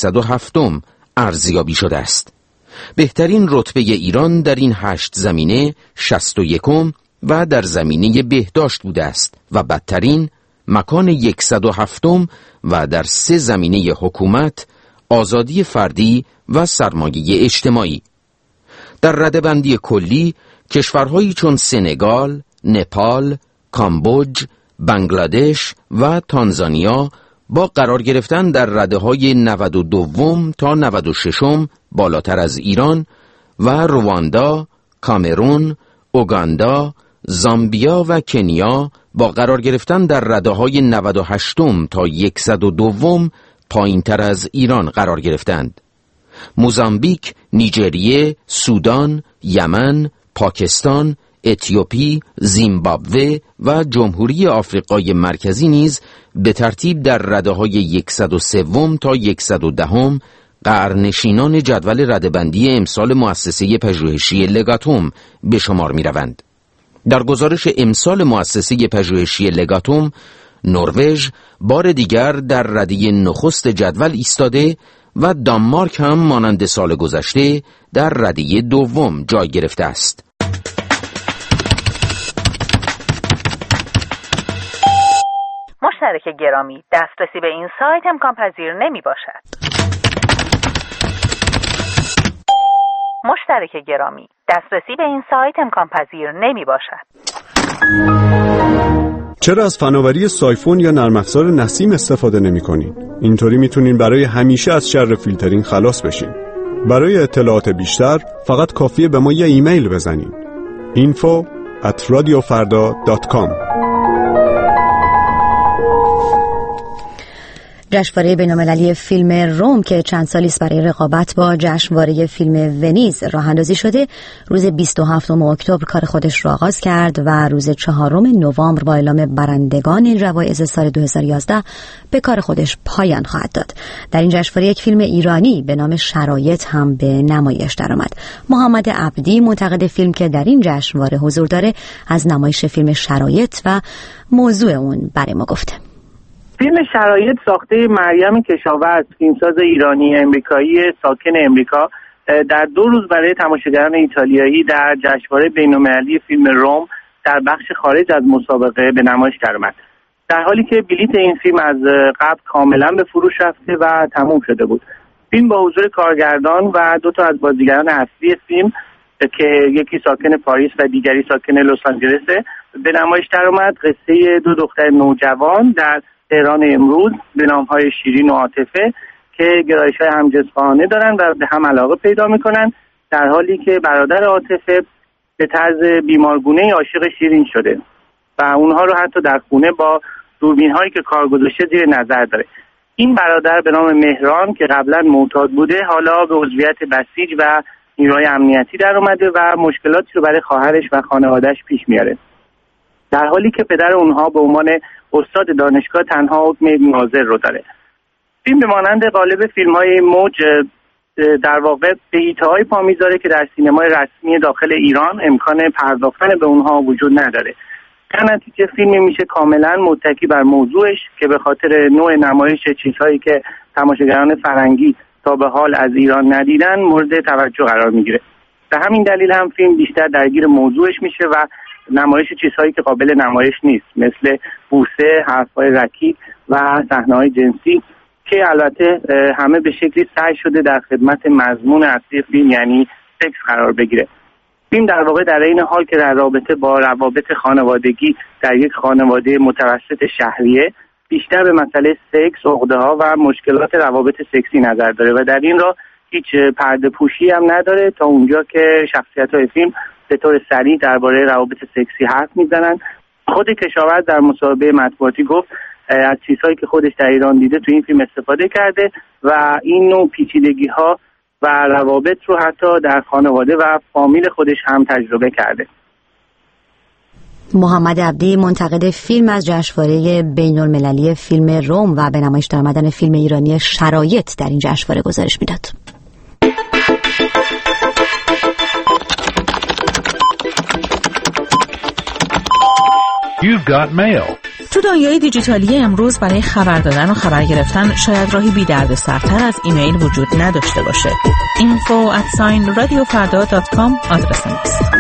107م ارزیابی شده است. بهترین رتبه ایران در این 8 زمینه 61م و در زمینه بهداشت بوده است و بدترین مکان 107 و در 3 زمینه حکومت، آزادی فردی و سرمایه اجتماعی. در رده‌بندی کلی کشورهایی چون سنگال، نپال، کامبوج، بنگلادش و تانزانیا با قرار گرفتن در رده‌های 92 تا 96 بالاتر از ایران و رواندا، کامرون، اوگاندا، زامبیا و کنیا با قرار گرفتن در رده‌های 98 تا 102 پایین‌تر از ایران قرار گرفتند. موزامبیک، نیجریه، سودان، یمن، پاکستان، اتیوپی، زیمبابوه و جمهوری آفریقای مرکزی نیز به ترتیب در رده‌های 103 تا 110 قعرنشینان جدول رده‌بندی امسال مؤسسه پژوهشی لگاتوم به شمار می‌روند. در گزارش امسال مؤسسه پژوهشی لگاتوم، نروژ بار دیگر در رده نخست جدول ایستاده و دانمارک هم مانند سال گذشته در رده دوم جای گرفته است. مشترک گرامی، دسترسی به این سایت امکان پذیر نمی باشد. مشترک گرامی، دسترسی به این سایت امکان پذیر نمی باشد. چرا از فناوری سایفون یا نرم افزار نسیم استفاده نمی‌کنین؟ اینطوری میتونین برای همیشه از شر فیلترینگ خلاص بشین. برای اطلاعات بیشتر فقط کافیه به ما یه ایمیل بزنین. info@radiofarda.com. جشنواره بین‌المللی فیلم روم که چند سالی است برای رقابت با جشنواره فیلم ونیز راه اندازی شده، روز 27 اکتبر کار خودش را آغاز کرد و روز 4 نوامبر با اعلام برندگان جوایز سال 2011 به کار خودش پایان خواهد داد. در این جشنواره یک فیلم ایرانی به نام شرایط هم به نمایش درآمد. محمد عبدی، منتقد فیلم که در این جشنواره حضور داره، از نمایش فیلم شرایط و موضوع اون برای ما گفته. فیلم شرایط ساخته مریم کشاورز، فیلمساز ایرانی امریکایی ساکن امریکا، در 2 روز برای تماشاگران ایتالیایی در جشنواره بین‌المللی فیلم روم در بخش خارج از مسابقه به نمایش درآمد. در حالی که بلیت این فیلم از قبل کاملا به فروش رفته و تموم شده بود. فیلم با حضور کارگردان و 2 تا از بازیگران اصلی فیلم که یکی ساکن پاریس و دیگری ساکن لس آنجلس به نمایش درآمد. قصه 2 دختر نوجوان در تهران امروز به نام‌های شیرین و عاطفه که گرایش‌های همجنس‌خواهانه دارن و به هم علاقه پیدا می‌کنن، در حالی که برادر عاطفه به طرز بیمارگونه‌ای عاشق شیرین شده و اونها رو حتی در خونه با دوربین‌هایی که کار گذاشته زیر نظر داره. این برادر به نام مهران که قبلا معتاد بوده، حالا به عضویت بسیج و نیروهای امنیتی در اومده و مشکلاتی رو برای خواهرش و خانواده‌اش پیش میاره، در حالی که پدر اونها به عنوان استاد دانشگاه تنها حکم ناظر رو داره. فیلم به مانند قالب فیلم‌های موج در واقع به ایته‌های پا میذاره که در سینمای رسمی داخل ایران امکان پرداختن به اونها وجود نداره. در نتیجه فیلم میشه کاملا متکی بر موضوعش که به خاطر نوع نمایش چیزهایی که تماشاگران فرنگی تا به حال از ایران ندیدن مورد توجه قرار میگیره. به همین دلیل هم فیلم بیشتر درگیر موضوعش میشه و نمایش چیزهایی که قابل نمایش نیست، مثل بوسه، حرف‌های رکیک و صحنه‌های جنسی که البته همه به شکلی سعی شده در خدمت مضمون اصلی فیلم یعنی سکس قرار بگیره. فیلم در واقع در این حال که در رابطه با روابط خانوادگی در یک خانواده متوسط شهریه، بیشتر به مسئله سکس، عقده‌ها و مشکلات روابط سکسی نظر داره و در این راه هیچ پرده پوشی هم نداره تا اونجا که شخصیت‌های فیلم به طور سریع درباره روابط سکسی حرف میزنن. خود کشاورز در مصاحبه مطبوعاتی گفت از چیزهایی که خودش در ایران دیده تو این فیلم استفاده کرده و این نوع پیچیدگی‌ها و روابط رو حتی در خانواده و فامیل خودش هم تجربه کرده. محمد عبدی، منتقد فیلم، از جشنواره بین‌المللی فیلم روم و به نمایش درآمدن فیلم ایرانی شرایط در این جشنواره گزارش میداد. You've got mail. تو دنیای دیجیتالی امروز برای خبر دادن و خبر گرفتن شاید راهی بی دردسرتر از ایمیل وجود نداشته باشه. info@radiofarda.com آدرس ماست.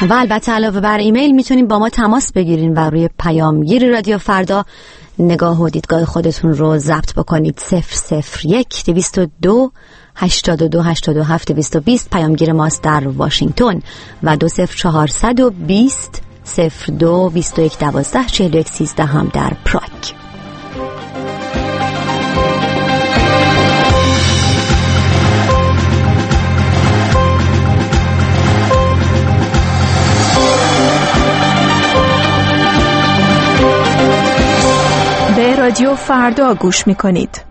و البته علاوه بر ایمیل میتونید با ما تماس بگیرین و روی پیامگیر رادیو فردا نگاه و دیدگاه خودتون رو ضبط بکنید. 001 202 82 87 220 پیامگیر ماست در واشنگتن و 20420 02 21 12 41 13 هم در پراگ. به رادیو فردا گوش میکنید.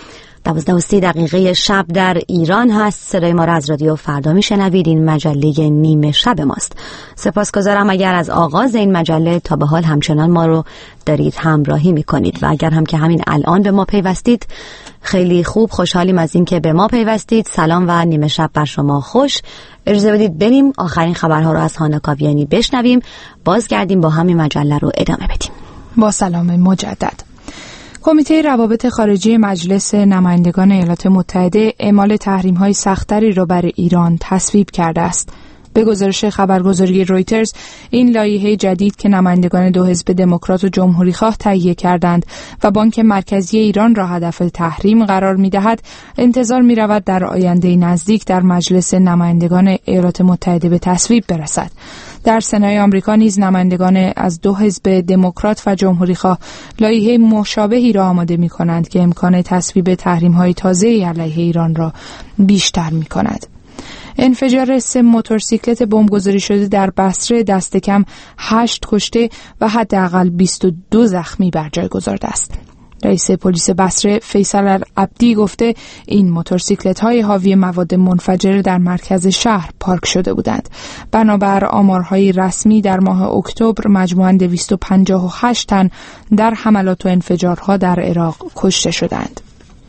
12:30 شب در ایران هست. صدای ما را از رادیو فردا میشنوید. این مجله نیمه شب ماست. سپاسگزارم اگر از آغاز این مجله تا به حال همچنان ما رو دارید همراهی میکنید و اگر هم که همین الان به ما پیوستید خیلی خوب، خوشحالیم از این که به ما پیوستید. سلام و نیمه شب بر شما خوش. اجازه بدید بریم آخرین خبرها رو از هانا کاویانی بشنویم، بازگردیم با همین مجله رو ادامه بدیم. با سلام مجدد. کمیته روابط خارجی مجلس نمایندگان ایالات متحده اعمال تحریم‌های سخت‌تری را بر ایران تصویب کرده است. به گزارش خبرگزاری رویترز، این لایحه جدید که نمایندگان دو حزب دموکرات و جمهوری‌خواه تهیه کردند و بانک مرکزی ایران را هدف تحریم قرار می‌دهد، انتظار می‌رود در آینده نزدیک در مجلس نمایندگان ایالات متحده به تصویب برسد. در سنای آمریکا نیز نمایندگان از دو حزب دموکرات و جمهوری‌خواه لایحه مشابهی را آماده می‌کنند که امکان تصویب تحریم‌های تازه‌ای علیه ایران را بیشتر می‌کند. انفجار 3 موتورسیکلت بمبگذاری شده در بصره دست کم 8 کشته و حداقل 22 زخمی بر جای گذارده است. رئیس پلیس بصره فیصل العبدی گفته این موتورسیکلت‌های حاوی مواد منفجره در مرکز شهر پارک شده بودند. بنابر آمارهای رسمی در ماه اکتبر مجموعاً 258 تن در حملات و انفجارها در عراق کشته شدند.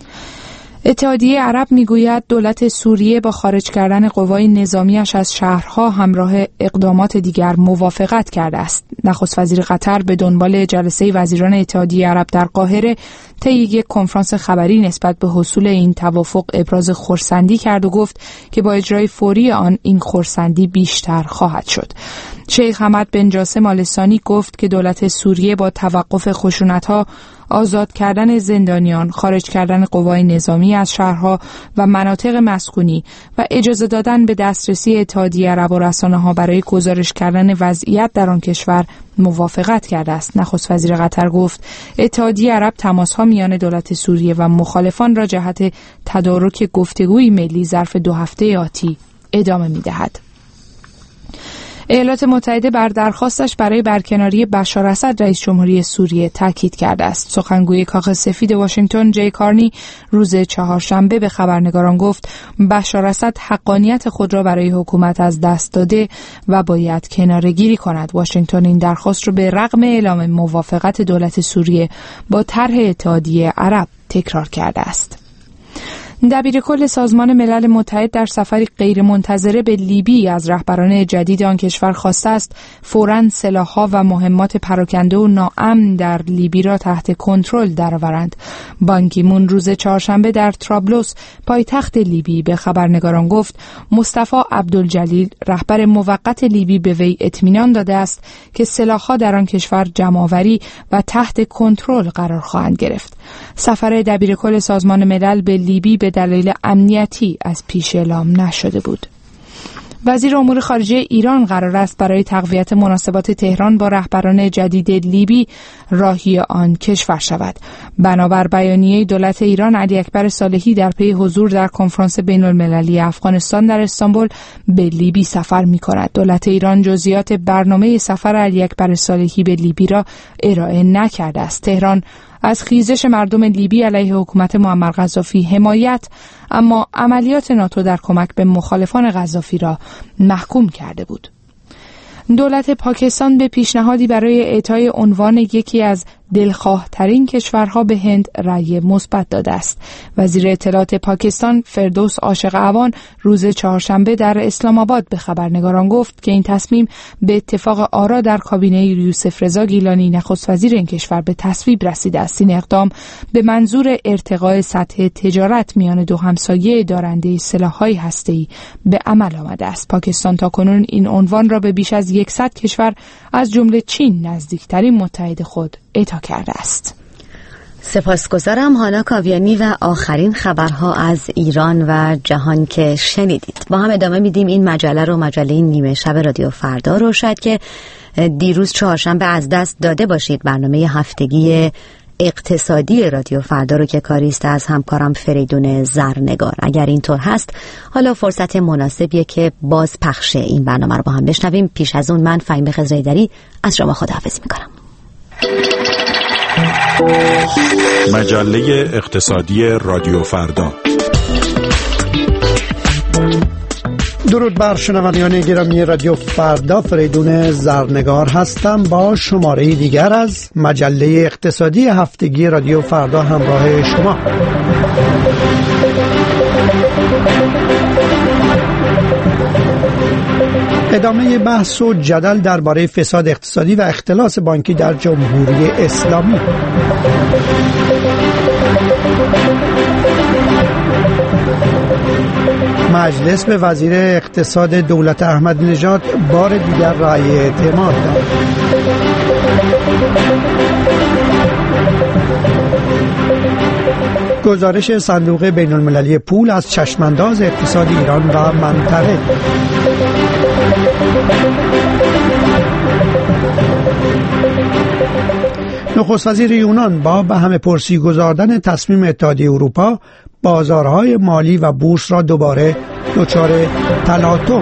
اتحادیه عرب میگوید دولت سوریه با خارج کردن قوای نظامیش از شهرها همراه اقدامات دیگر موافقت کرده است. نخست وزیر قطر به دنبال جلسه وزیران اتحادیه عرب در قاهره طی یک کنفرانس خبری نسبت به حصول این توافق ابراز خرسندی کرد و گفت که با اجرای فوری آن این خرسندی بیشتر خواهد شد. شیخ حمد بن جاسم آل ثانی گفت که دولت سوریه با توقف خشونت‌ها، آزاد کردن زندانیان، خارج کردن قوای نظامی از شهرها و مناطق مسکونی و اجازه دادن به دسترسی اتحادیه عرب و رسانه‌ها برای گزارش کردن وضعیت در آن کشور موافقت کرده است. نخست وزیر قطر گفت اتحادیه عرب تماس‌ها میان دولت سوریه و مخالفان را جهت تدارک گفتگوی ملی ظرف 2 هفته آتی ادامه می‌دهد. ایالات متحده بر درخواستش برای برکناری بشار اسد رئیس جمهوری سوریه تاکید کرده است. سخنگوی کاخ سفید واشنگتن جی کارنی روز چهارشنبه به خبرنگاران گفت بشار اسد حقانیت خود را برای حکومت از دست داده و باید کناره‌گیری کند. واشنگتن این درخواست را به رغم اعلام موافقت دولت سوریه با طرح اتحادیه عرب تکرار کرده است. دبیرکل سازمان ملل متحد در سفری غیرمنتظره به لیبی از رهبران جدید آن کشور خواسته است فوراً سلاح‌ها و مهمات پراکنده و ناامن در لیبی را تحت کنترل درآورند. بان کی مون روز چهارشنبه در طرابلس پایتخت لیبی به خبرنگاران گفت مصطفی عبدالجلیل رهبر موقت لیبی به وی اطمینان داده است که سلاح‌ها در آن کشور جمع‌آوری و تحت کنترل قرار خواهند گرفت. سفر دبیرکل سازمان ملل به لیبی به دلایل امنیتی از پیش اعلام نشده بود. وزیر امور خارجه ایران قرار است برای تقویت مناسبات تهران با رهبران جدید لیبی راهی آن کشور شود. بنابر بیانیه دولت ایران، علی اکبر صالحی در پی حضور در کنفرانس بین‌المللی افغانستان در استانبول به لیبی سفر می‌کند. دولت ایران جزئیات برنامه سفر علی اکبر صالحی به لیبی را ارائه نکرده است. تهران از خیزش مردم لیبی علیه حکومت معمر قذافی حمایت، اما عملیات ناتو در کمک به مخالفان قذافی را محکوم کرده بود. دولت پاکستان به پیشنهادی برای اعطای عنوان یکی از دلخواه ترین کشورها به هند رأی مثبت داده است. وزیر اطلاعات پاکستان فردوس عاشق عوان روز چهارشنبه در اسلام آباد به خبرنگاران گفت که این تصمیم به اتفاق آرا در کابینه یوسف رضا گیلانی نخست وزیر این کشور به تصویب رسیده است. این اقدام به منظور ارتقاء سطح تجارت میان دو همسایه دارنده سلاح‌های هسته‌ای به عمل آمده است. پاکستان تاکنون این عنوان را به بیش از 100 کشور از جمله چین نزدیکترین متحد خود اعطا کرده است. سپاسگزارم هانا کاویانی و آخرین خبرها از ایران و جهان که شنیدید. با هم ادامه میدیم این مجله رو، مجله نیمه شب رادیو فردا رو. شاید که دیروز چهارشنبه از دست داده باشید برنامه هفتگی اقتصادی رادیو فردا رو که کاری است از همکارم فریدون زرنگار. اگر اینطور هست حالا فرصت مناسبیه که باز پخش این برنامه رو با هم بشنویم. پیش از اون من فهیمه خضرایدری از شما خداحافظی میکنم. مجله اقتصادی رادیو فردا. درود بر شنوندگان گرامی رادیو فردا، فریدون زرنگار هستم با شماره دیگر از مجله اقتصادی هفتگی رادیو فردا همراه شما. ادامه بحث و جدل درباره فساد اقتصادی و اختلاس بانکی در جمهوری اسلامی. مجلس به وزیر اقتصاد دولت احمدی نژاد بار دیگر رأی اعتماد داد. گزارش صندوق بین المللی پول از چشمانداز اقتصاد ایران و منطقه. نخست وزیر یونان با به همه پرسی گذاردن تصمیم اتحادیه اروپا بازارهای مالی و بورس را دوباره دچار تلاطم.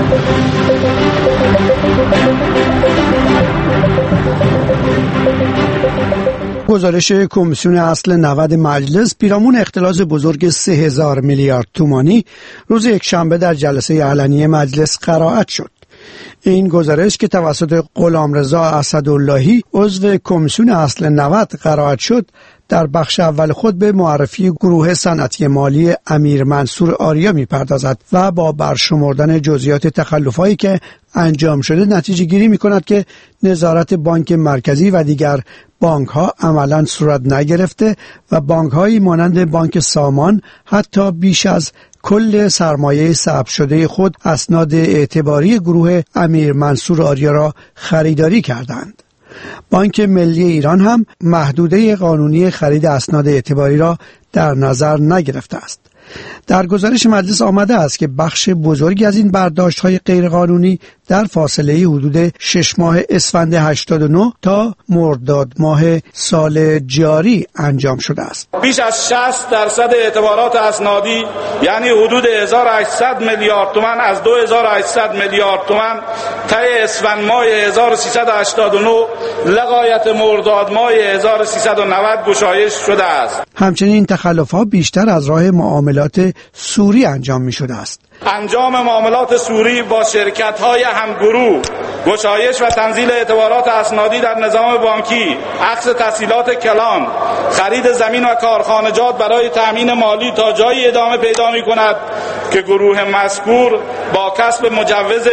گزارش کمیسیون اصل 90 مجلس پیرامون اختلاس بزرگ 3000 میلیارد تومانی روز یکشنبه در جلسه علنی مجلس قرائت شد. این گزارش که توسط غلامرضا اسداللهی عضو کمیسیون اصل 90 قرائت شد در بخش اول خود به معرفی گروه صنعتی مالی امیر منصور آریا می‌پردازد و با برشمردن جزئیات تخلفاتی که انجام شده نتیجه گیری می‌کند که نظارت بانک مرکزی و دیگر بانک‌ها عملاً صورت نگرفته و بانک‌هایی مانند بانک سامان حتی بیش از کل سرمایه ثبت شده خود اسناد اعتباری گروه امیر منصور آریا را خریداری کردند. بانک ملی ایران هم محدوده قانونی خرید اسناد اعتباری را در نظر نگرفته است. در گزارش مجلس آمده است که بخش بزرگی از این برداشت‌های غیرقانونی در فاصله حدود 6 ماه اسفند 89 تا مرداد ماه سال جاری انجام شده است. بیش از 60% اعتبارات اسنادی یعنی حدود 1800 میلیارد تومان از 2800 میلیارد تومان طی اسفند ماه 1389 لغایت مرداد ماه 1390 گشایش شده است. همچنین این تخلف‌ها بیشتر از راه معاملات سوری انجام می‌شده است. انجام معاملات سوری با شرکت‌های همگروه، گشایش و تنزیل اعتبارات اسنادی در نظام بانکی، عکس تسهیلات کلان، خرید زمین و کارخانجات برای تأمین مالی تا جایی ادامه پیدا می‌کند که گروه مذکور با کسب مجوز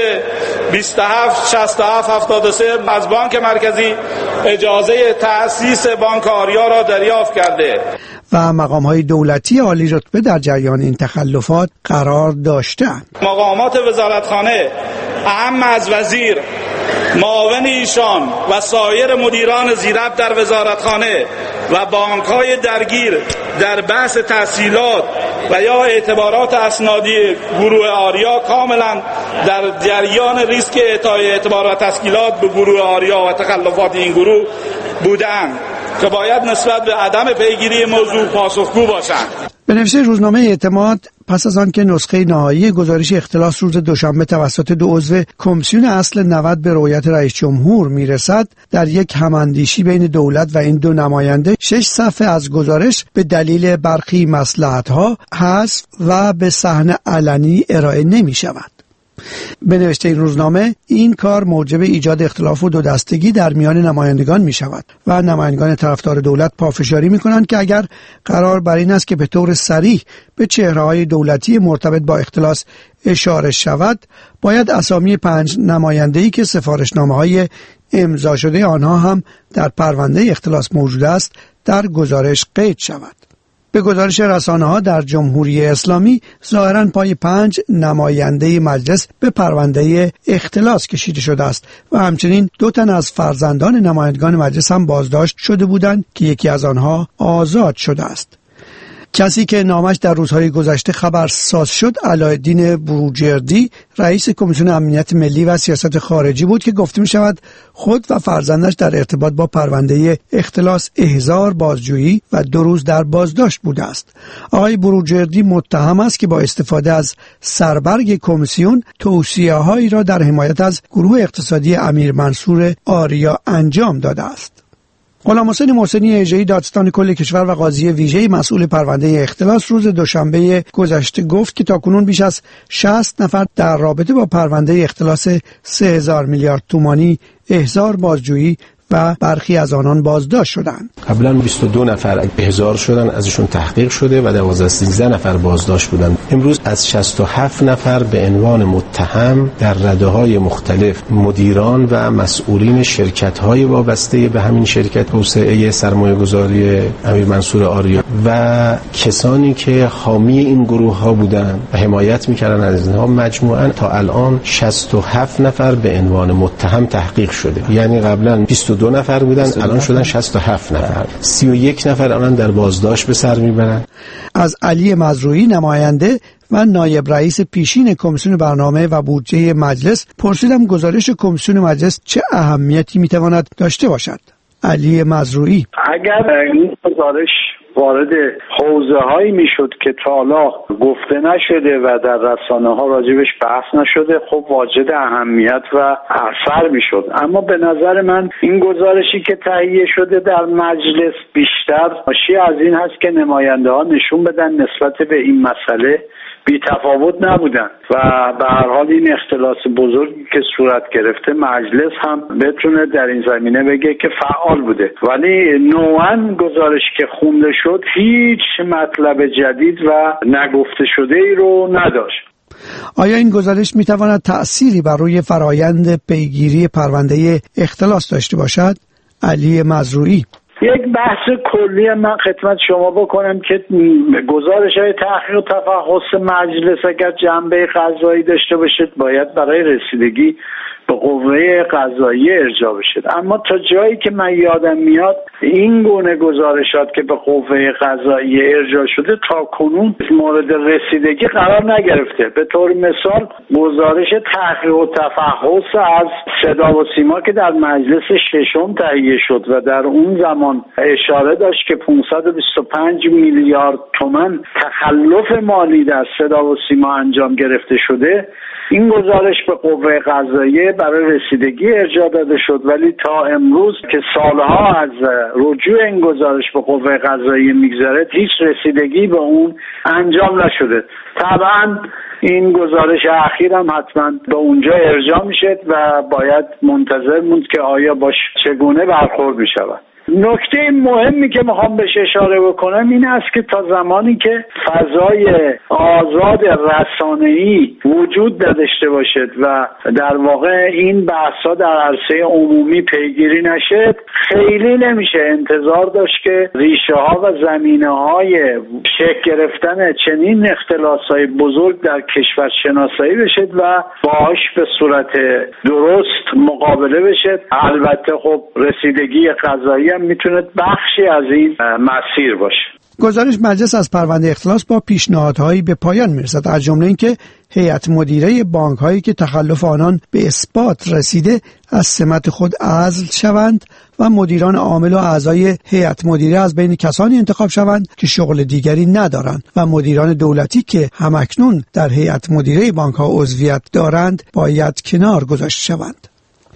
276773 از بانک مرکزی اجازه تأسیس بانک آریا را دریافت کرده و مقام‌های دولتی عالی رتبه در جریان این تخلفات قرار داشتند. مقامات وزارتخانه اهم از وزیر، معاون ایشان و سایر مدیران زیربط در وزارتخانه و بانک‌های درگیر در بحث تسهیلات و یا اعتبارات اسنادی گروه آریا کاملا در جریان ریسک اعطای اعتبار و تسهیلات به گروه آریا و تخلفات این گروه بودند که باید نسبت به عدم پیگیری موضوع پاسخگو باشند. به نوشته روزنامه اعتماد پس از آن که نسخه نهایی گزارش اختلاس روز دوشنبه توسط دو عضو کمیسیون اصل 90 به رؤیت رئیس جمهور میرسد، در یک هماندیشی بین دولت و این دو نماینده 6 صفحه از گزارش به دلیل برخی مصلحت‌ها حذف و به صحن علنی ارائه نمی شود. به نوشته این روزنامه این کار موجب ایجاد اختلاف و دو دستگی در میان نمایندگان می شود و نمایندگان طرفدار دولت پافشاری می کنند که اگر قرار بر این است که به طور صریح به چهره‌های دولتی مرتبط با اختلاس اشاره شود، باید اسامی 5 نماینده‌ای که سفارشنامه‌های امضا شده آنها هم در پرونده اختلاس موجود است در گزارش قید شود. به گزارش رسانه‌ها در جمهوری اسلامی ظاهراً پای 5 نماینده مجلس به پرونده اختلاس کشیده شده است و همچنین 2 تن از فرزندان نمایندگان مجلس هم بازداشت شده بودند که یکی از آنها آزاد شده است. کسی که نامش در روزهای گذشته خبرساز شد علایالدین بروجردی، رئیس کمیسیون امنیت ملی و سیاست خارجی بود که گفته می شود خود و فرزندش در ارتباط با پرونده اختلاس احضار بازجویی و 2 روز در بازداشت بوده است. آقای بروجردی متهم است که با استفاده از سربرگ کمیسیون توصیه‌هایی را در حمایت از گروه اقتصادی امیر منصور آریا انجام داده است. غلام حسین محسنی اژه‌ای دادستان کل کشور و قاضی ویژه مسئول پرونده اختلاس روز دوشنبه گذشته گفت که تاکنون بیش از 60 نفر در رابطه با پرونده اختلاس 3000 میلیارد تومانی احضار بازجویی و برخی از آنان بازداشت شدند. قبلا 22 نفر احضار شدن، ازشون تحقیق شده و 12-13 نفر بازداشت بودند. امروز از 67 نفر به عنوان متهم در رده‌های مختلف مدیران و مسئولین شرکت‌های وابسته به همین شرکت توسعه سرمایه‌گذاری امیر منصور آریا و کسانی که حامی این گروه‌ها بودند و حمایت می‌کردند از اینها، مجموعاً تا الان 67 نفر به عنوان متهم تحقیق شده. یعنی قبلا 22 نفر بودن، الان شدن 67 نفر. 31 نفر الان در بازداشت به سر میبرن. از علی مزروعی نماینده و نایب رئیس پیشین کمیسیون برنامه و بودجه مجلس پرسیدم گزارش کمیسیون مجلس چه اهمیتی میتواند داشته باشد. علی مزروعی: اگر این گزارش وارد حوزه هایی میشد که تا حالا گفته نشده و در رسانه ها راجبش بحث نشده، خب واجد اهمیت و اثر میشد. اما به نظر من این گزارشی که تهیه شده در مجلس بیشتر ناشی از این هست که نماینده ها نشون بدن نسبت به این مسئله بی تفاوت نبودن و به هر حال این اختلاس بزرگی که صورت گرفته مجلس هم بتونه در این زمینه بگه که فعال بوده، ولی نوعاً گزارش که خونده شد هیچ مطلب جدید و نگفته شده ای رو نداشت. آیا این گزارش میتواند تأثیری بر روی فرایند پیگیری پرونده اختلاس داشته باشد؟ علی مزروعی: یک بحث کلی من خدمت شما بکنم که گزارش‌های تحقیق و تفحص مجلس اگر جنبه قضایی داشته باشد باید برای رسیدگی به قوه قضاییه ارجاع بشه، اما تا جایی که من یادم میاد این گونه گزارشات که به قوه قضاییه ارجاع شده تا کنون مورد رسیدگی قرار نگرفته. به طور مثال گزارش تحقیق و تفحص از صدا و سیما که در مجلس ششم تهیه شد و در اون زمان اشاره داشت که 525 میلیارد تومان تخلف مالی در صدا و سیما انجام گرفته شده، این گزارش به قوه قضاییه برای رسیدگی ارجاع داده شد، ولی تا امروز که سالها از رجوع این گزارش به قوه قضاییه میگذره هیچ رسیدگی به اون انجام نشده. طبعا این گزارش اخیر هم حتما به اونجا ارجاع میشه و باید منتظر موند که آیا باش چگونه برخورد میشود. نکته مهمی که میخوام بهش اشاره بکنم این است که تا زمانی که فضای آزاد رسانه‌ای وجود نداشته باشد و در واقع این بحث‌ها در عرصه عمومی پیگیری نشه، خیلی نمیشه انتظار داشت که ریشه‌ها و زمینه‌های شکل گرفتن چنین اختلاس‌های بزرگ در کشور شناسایی بشه و باهاش به صورت درست مقابله بشه. البته خب رسیدگی قضایی میتونه بخشی از این مسیر باشه. گزارش مجلس از پرونده اختلاس با پیشنهادهایی به پایان میرسد، از جمله اینکه هیئت مدیره بانک‌هایی که تخلف آنان به اثبات رسیده از سمت خود عزل شوند و مدیران عامل و اعضای هیئت مدیره از بین کسانی انتخاب شوند که شغل دیگری ندارند و مدیران دولتی که همکنون در هیئت مدیره بانک‌ها عضویت دارند باید کنار گذاشته شوند.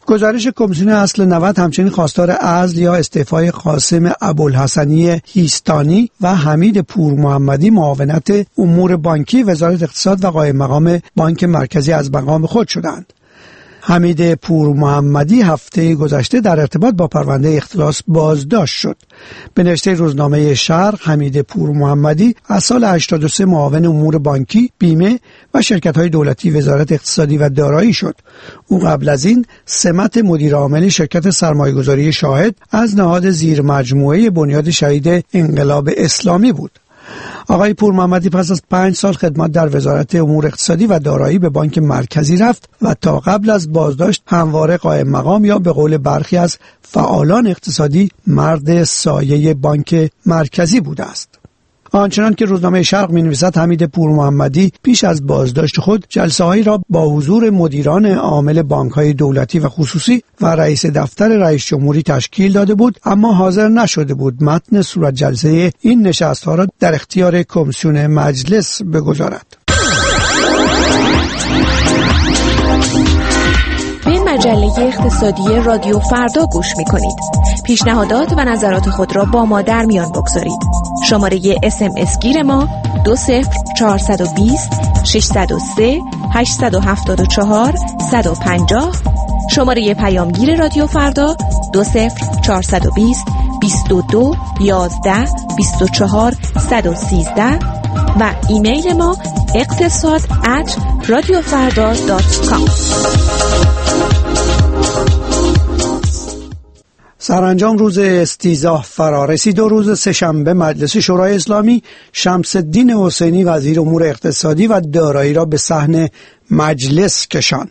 گزارش کمیسیون اصل 90 همچنین خواستار عزل یا استعفای قاسم ابوالحسنی هیستانی و حمید پور محمدی معاونت امور بانکی وزارت اقتصاد و قائم مقام بانک مرکزی از مقام خود شدند. حمید پور محمدی هفته گذشته در ارتباط با پرونده اختلاس بازداشت شد. به نوشته روزنامه شرق، حمید پور محمدی از سال 83 معاون امور بانکی، بیمه و شرکت‌های دولتی وزارت اقتصادی و دارایی شد. او قبل از این سمت مدیر عامل شرکت سرمایه‌گذاری شاهد از نهاد زیر مجموعه بنیاد شهید انقلاب اسلامی بود. آقای پور محمدی پس از 5 سال خدمت در وزارت امور اقتصادی و دارایی به بانک مرکزی رفت و تا قبل از بازداشت همواره قائم مقام یا به قول برخی از فعالان اقتصادی مرد سایه بانک مرکزی بوده است. آنچنان که روزنامه شرق می‌نویسد حمید پور محمدی پیش از بازداشت خود جلسه‌هایی را با حضور مدیران عامل بانک‌های دولتی و خصوصی و رئیس دفتر رئیس جمهوری تشکیل داده بود، اما حاضر نشده بود متن صورت جلسه این نشست‌ها را در اختیار کمیسیون مجلس بگذارد. به مجله اقتصادی رادیو فردا گوش می‌کنید. پیشنهادات و نظرات خود را با ما در میان بگذارید. شماره SMS گیر ما 20420 603 874 150. شماره پیامگیر رادیو فردا 20420 22 11 24 113 و ایمیل ما اقتصاد@radiofarda.com. سرانجام روز استیضاح فرا رسید و روز سه‌شنبه مجلس شورای اسلامی شمس الدین حسینی وزیر امور اقتصادی و دارایی را به صحن مجلس کشاند.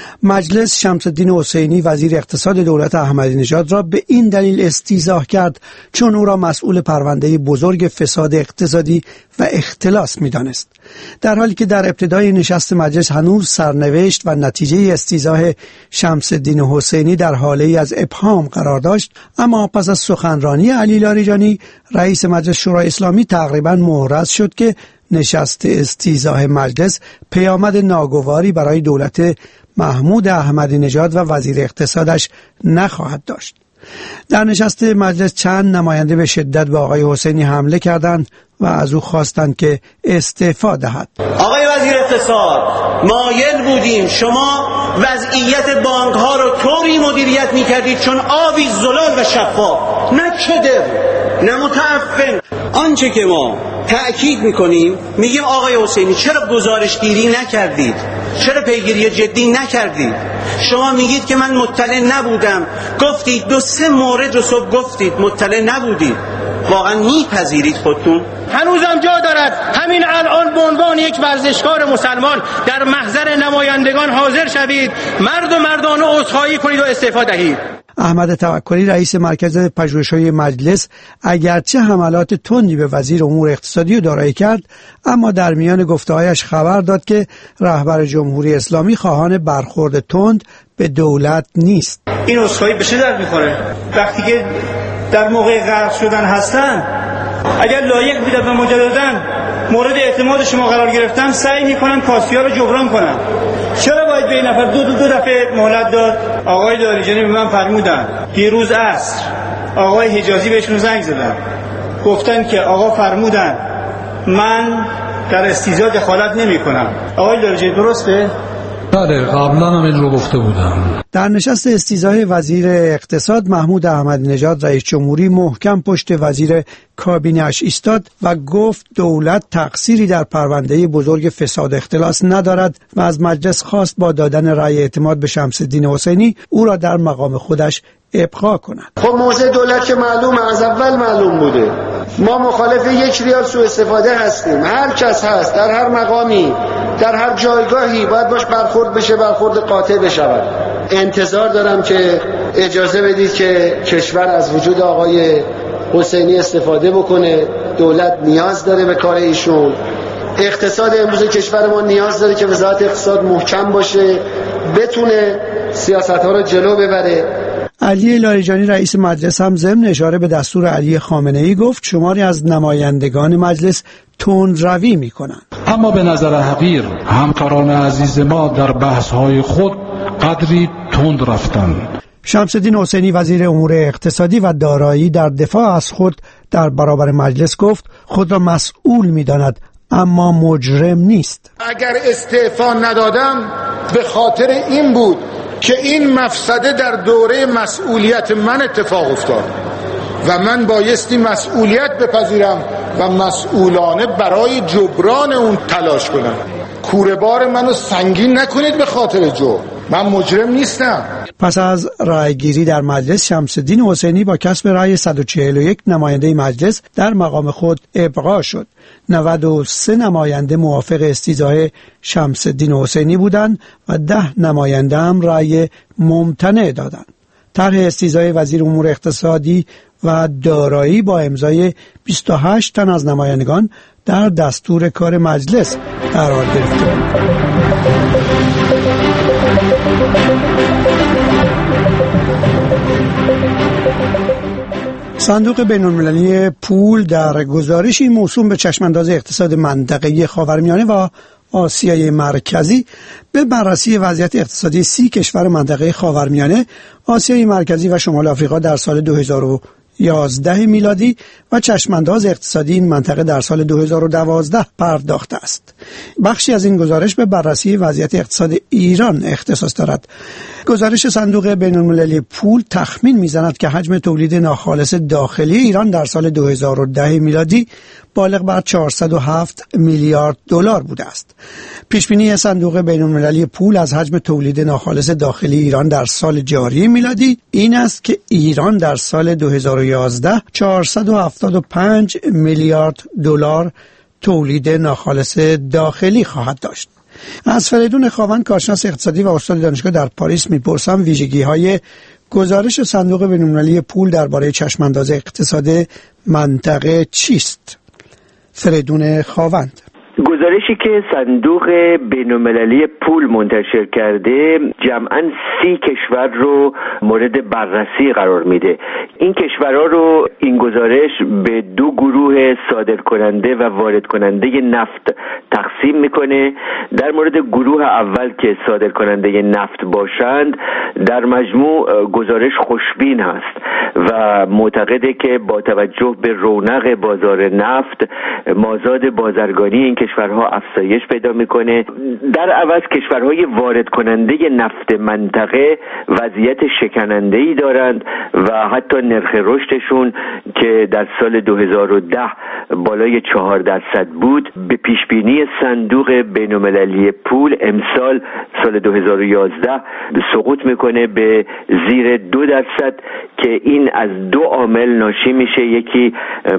مجلس شمس الدین حسینی وزیر اقتصاد دولت احمدی نژاد را به این دلیل استیضاح کرد چون او را مسئول پرونده بزرگ فساد اقتصادی و اختلاس می‌دانست. در حالی که در ابتدای نشست مجلس هنوز سرنوشت و نتیجه استیضاح شمس الدین حسینی در حاله‌ای از ابهام قرار داشت، اما پس از سخنرانی علی لاریجانی رئیس مجلس شورای اسلامی تقریباً محرز شد که نشست استیضاح مجلس پیامد ناگواری برای دولت محمود احمدی نژاد و وزیر اقتصادش نخواهد داشت. در نشست مجلس چند نماینده به شدت به آقای حسینی حمله کردند و از او خواستند که استعفا دهد. آقای وزیر اقتصاد، مایل بودیم شما وضعیت بانک ها رو طوری مدیریت می‌کردید چون آبی زلال و شفاف، نه کدر نه متعفن. آنچه که ما تأکید میکنیم میگیم آقای حسینی چرا گزارشگیری نکردید؟ چرا پیگیری جدی نکردید؟ شما میگید که من مطلع نبودم، گفتید 2-3 مورد رو صبح گفتید مطلع نبودید. واقعا میپذیرید خودتون؟ هنوزم جا دارد همین الان به عنوان یک ورزشکار مسلمان در محضر نمایندگان حاضر شوید، مرد و مردانه عذرخواهی کنید و استعفا دهید. احمد توکلی رئیس مرکز پژوهش‌های مجلس اگرچه حملات تندی به وزیر امور اقتصادی و دارایی کرد، اما در میان گفته‌هایش خبر داد که رهبر جمهوری اسلامی خواهان برخورد تند به دولت نیست. این عذرخواهی به چه درد می‌خوره؟ وقتی که در موقع غرق شدن هستن، اگر لایق بوده به مجدداً مورد اعتماد شما قرار گرفتن، سعی می‌کنن کاسی‌ها رو جبران کنن. چرا باید به این نفر دو دفعه مهلت داد؟ آقای لاریجانی به من فرمودن دیروز عصر آقای حجازی بهشون زنگ زدن، گفتن که آقا فرمودن من در استیضاح دخالت نمی‌کنم. آقای لاریجانی درسته؟ بله، قبلا هم این رو گفته بودم. در نشست استیضاح وزیر اقتصاد محمود احمدی نژاد رئیس جمهوری محکم پشت وزیر کابینه‌اش ایستاد و گفت دولت تقصیری در پرونده بزرگ فساد اختلاس ندارد و از مجلس خواست با دادن رأی اعتماد به شمس الدین حسینی او را در مقام خودش ابقا کند. خب موضع دولت که معلومه، از اول معلوم بوده. ما مخالف 1 ریال سوء استفاده هستیم. هر کس هست در هر مقامی در هر جایگاهی باید باش برخورد بشه، برخورد قاطع بشود. انتظار دارم که اجازه بدید که کشور از وجود آقای حسینی استفاده بکنه. دولت نیاز داره به کار ایشون. اقتصاد امروز کشور ما نیاز داره که وزارت اقتصاد محکم باشه، بتونه سیاست‌ها رو جلو ببره. علی لاریجانی رئیس مجلس هم ضمن اشاره به دستور علی خامنه‌ای گفت شماری از نمایندگان مجلس تندروی می‌کنند. اما به نظر حقیر همکاران عزیز ما در بحث‌های خود قدری تند رفتن. شمس الدین حسینی وزیر امور اقتصادی و دارایی در دفاع از خود در برابر مجلس گفت خود را مسئول می‌داند اما مجرم نیست. اگر استعفا ندادم به خاطر این بود که این مفسده در دوره مسئولیت من اتفاق افتاد و من بایستی مسئولیت بپذیرم و مسئولانه برای جبران اون تلاش کنم. کوره بار منو سنگین نکنید به خاطر جرم. من مجرم نیستم. پس از رأیگیری در مجلس شمس الدین حسینی با کسب رأی 141 نماینده مجلس در مقام خود ابقا شد. 93 نماینده موافق استیضاح شمس الدین حسینی بودند و 10 نماینده هم رأی ممتنع دادند. طرح استیضاح وزیر امور اقتصادی و دارایی با امضای 28 تن از نمایندگان در دستور کار مجلس قرار گرفته. صندوق بین‌المللی پول در گزارشی موسوم به چشمانداز اقتصاد منطقه‌ای خاورمیانه و آسیای مرکزی به بررسی وضعیت اقتصادی 30 کشور منطقه خاورمیانه، آسیای مرکزی و شمال آفریقا در سال 2011 میلادی و چشمانداز اقتصادی این منطقه در سال 2012 پرداخته است. بخشی از این گزارش به بررسی وضعیت اقتصاد ایران اختصاص دارد. گزارش صندوق بین‌المللی پول تخمین می‌زند که حجم تولید ناخالص داخلی ایران در سال 2010 میلادی بالغ بر 407 میلیارد دلار بوده است. پیشبینی صندوق بین‌المللی پول از حجم تولید ناخالص داخلی ایران در سال جاری میلادی این است که ایران در سال 2011 475 میلیارد دلار تولید ناخالص داخلی خواهد داشت. از فریدون خاوند کارشناس اقتصادی و استاد دانشگاه در پاریس میپرسم ویژگی‌های گزارش صندوق بین‌المللی پول درباره چشمانداز اقتصاد منطقه چیست؟ فریدون خاوند: گزارشی که صندوق بین‌المللی پول منتشر کرده جمعاً 30 کشور رو مورد بررسی قرار میده. این کشورها رو این گزارش به 2 گروه صادرکننده و وارد کننده نفت تقسیم میکنه. در مورد گروه اول که صادرکننده نفت باشند در مجموع گزارش خوشبین هست و معتقده که با توجه به رونق بازار نفت مازاد بازرگانی این کشورها افزایش پیدا میکنه. در عوض کشورهای وارد کننده نفت منطقه وضعیت شکننده‌ای دارند و حتی نرخ رشدشون که در سال 2010 بالای 4% بود به پیشبینی صندوق بین‌المللی پول امسال سال 2011 سقوط میکنه به زیر 2% که این از 2 عامل ناشی میشه. یکی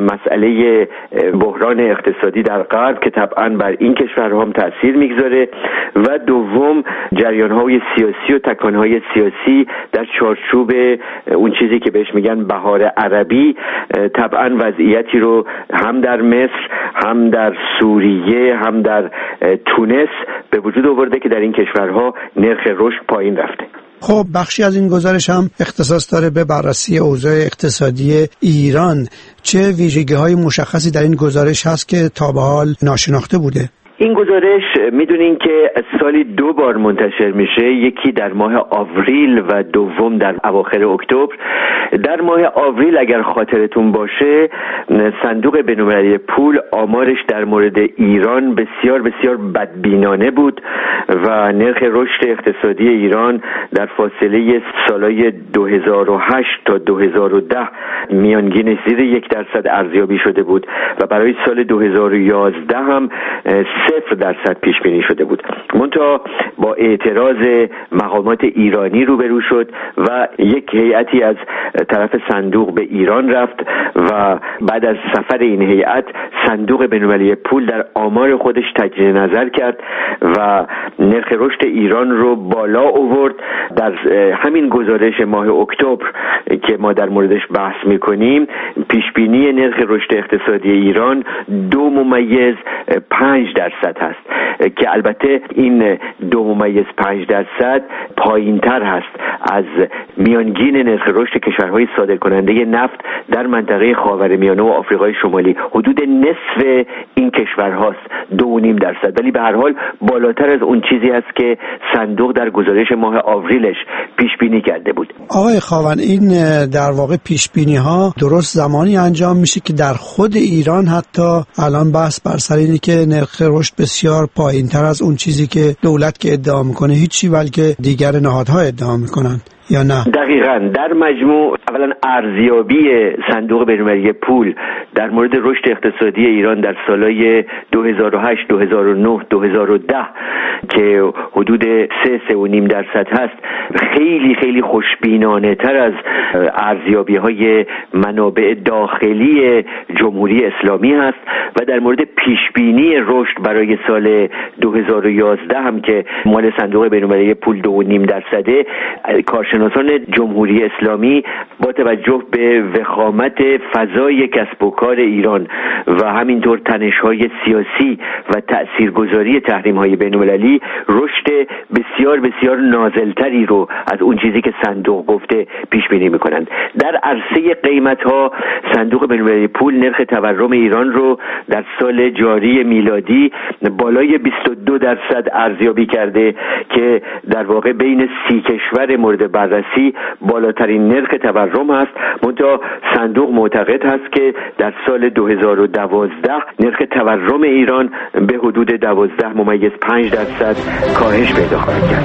مسئله بحران اقتصادی در غرب که طبعاً بر این کشورها هم تأثیر میگذاره و دوم جریان‌های سیاسی و تکان‌های سیاسی در چارچوب اون چیزی که بهش میگن بهار عربی طبعاً وضعیتی رو هم در مصر هم در سوریه هم در تونس به وجود آورده که در این کشورها نرخ رشد پایین رفته. خب بخشی از این گزارش هم اختصاص داره به بررسی اوضاع اقتصادی ایران. چه ویژگی‌های مشخصی در این گزارش هست که تا به حال ناشناخته بوده؟ این گزارش میدونین که سالی 2 بار منتشر میشه، یکی در ماه آوریل و دوم در اواخر اکتبر. در ماه آوریل اگر خاطرتون باشه صندوق بین‌المللی پول آمارش در مورد ایران بسیار بسیار بدبینانه بود و نرخ رشد اقتصادی ایران در فاصله سالهای 2008 تا 2010 میانگین زیر 1% ارزیابی شده بود و برای سال 2011 هم 0% پیش بینی شده بود. منتها با اعتراض مقامات ایرانی روبرو شد و یک هیئتی از طرف صندوق به ایران رفت و بعد از سفر این هیئت صندوق بین‌المللی پول در آمار خودش تجدید نظر کرد و نرخ رشد ایران رو بالا آورد. در همین گزارش ماه اکتبر که ما در موردش بحث می‌کنیم پیش بینی نرخ رشد اقتصادی ایران 2.5% هست که البته این 2.5% پایین‌تر هست از میانگین نرخ رشد کشورهای صادرکننده نفت در منطقه خاورمیانه و آفریقای شمالی. حدود نصف این کشورهاست 2.5%، ولی به هر حال بالاتر از اون چیزی است که صندوق در گزارش ماه آوریلش پیش بینی کرده بود. آقای خاون، این در واقع پیش بینی ها درست زمانی انجام میشه که در خود ایران حتی الان بحث بر سر اینه که نرخ رشد بسیار پایین‌تر از اون چیزی که دولت که ادعا میکنه هیچی، بلکه دیگر نهادها ادعا میکنن، یا نه؟ دقیقاً. در مجموع اولا ارزیابی صندوق بین‌المللی پول در مورد رشد اقتصادی ایران در سالهای 2008 2009 2010 که حدود 3.5% هست خیلی خیلی خوشبینانه تر از ارزیابی های منابع داخلی جمهوری اسلامی هست و در مورد پیش بینی رشد برای سال 2011 هم که مال صندوق بین‌المللی پول 2.5%، کارشناسان جمهوری اسلامی با توجه به وخامت فضای کسب و کار ایران و همینطور تنش‌های سیاسی و تأثیرگذاری تحریم‌های بین‌المللی رشد بسیار بسیار نازلتری رو از اون چیزی که صندوق گفته پیش بینی می‌کنند. در عرصه قیمت‌ها صندوق بین‌المللی پول نرخ تورم ایران رو در سال جاری میلادی بالای 22% ارزیابی کرده که در واقع بین 30 کشور مورد بررسی بالاترین نرخ تورم است. منتها صندوق معتقد هست که در سال 2012 نرخ تورم ایران به حدود 12.5% کاهش پیدا خواهد کرد.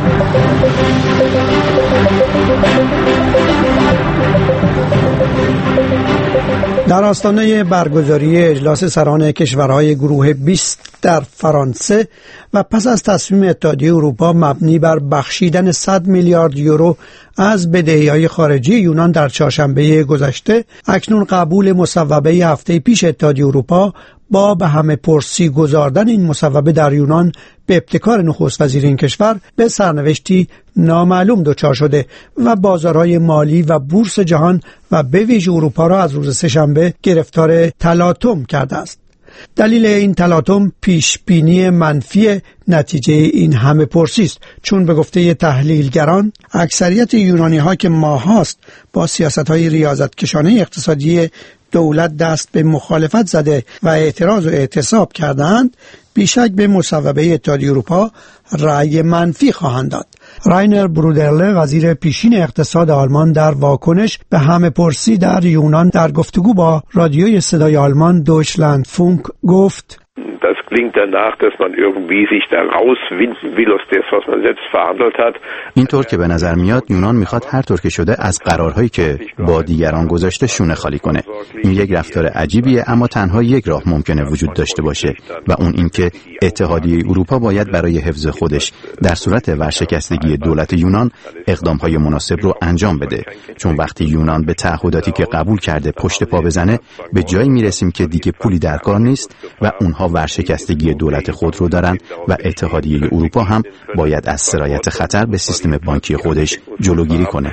در آستانه برگزاری اجلاس سران کشورهای گروه 20 در فرانسه و پس از تصمیم اتحادیه اروپا مبنی بر بخشیدن 100 میلیارد یورو از بدهی‌های خارجی یونان در چهارشنبه گذشته، اکنون قبول مصوبه هفته پیش اتحادیه اروپا با به همه پرسی گذاردن این مصوبه در یونان به ابتکار نخست وزیر این کشور به سرنوشتی نامعلوم دچار شده و بازارهای مالی و بورس جهان و به ویژه اروپا را از روز سه‌شنبه گرفتار تلاطم کرده است. دلیل این تلاطم پیش بینی منفی نتیجه این همه پرسی است، چون به گفته تحلیلگران اکثریت یونانی ها که ماهاست با سیاست های ریاضتکشانه اقتصادی دولت دست به مخالفت زده و اعتراض و اعتصاب کردند، بیشک به مصوبه اتحادیه اروپا رأی منفی خواهند داد. راینر برودرله وزیر پیشین اقتصاد آلمان در واکنش به همه پرسی در یونان در گفتگو با رادیوی صدای آلمان دویچلند فونک گفت: Das klingt danach, dass man irgendwie sich da rauswinden will aus dem, was man selbst verhandelt hat. اینطور که به نظر میاد یونان میخواد هر طور که شده از قرارهایی که با دیگران گذاشته شونه خالی کنه. این یک رفتار عجیبیه، اما تنها یک راه ممکنه وجود داشته باشه و اون این که اتحادیه اروپا باید برای حفظ خودش در صورت ورشکستگی دولت یونان اقدامهای مناسب رو انجام بده، چون وقتی یونان به تعهداتی که قبول کرده پشت پا بزنه به جایی میرسیم که دیگه پولی در کار نیست و اونها ورشکستگی دولت خود رو دارن و اتحادیه اروپا هم باید از سرایت خطر به سیستم بانکی خودش جلوگیری کنه.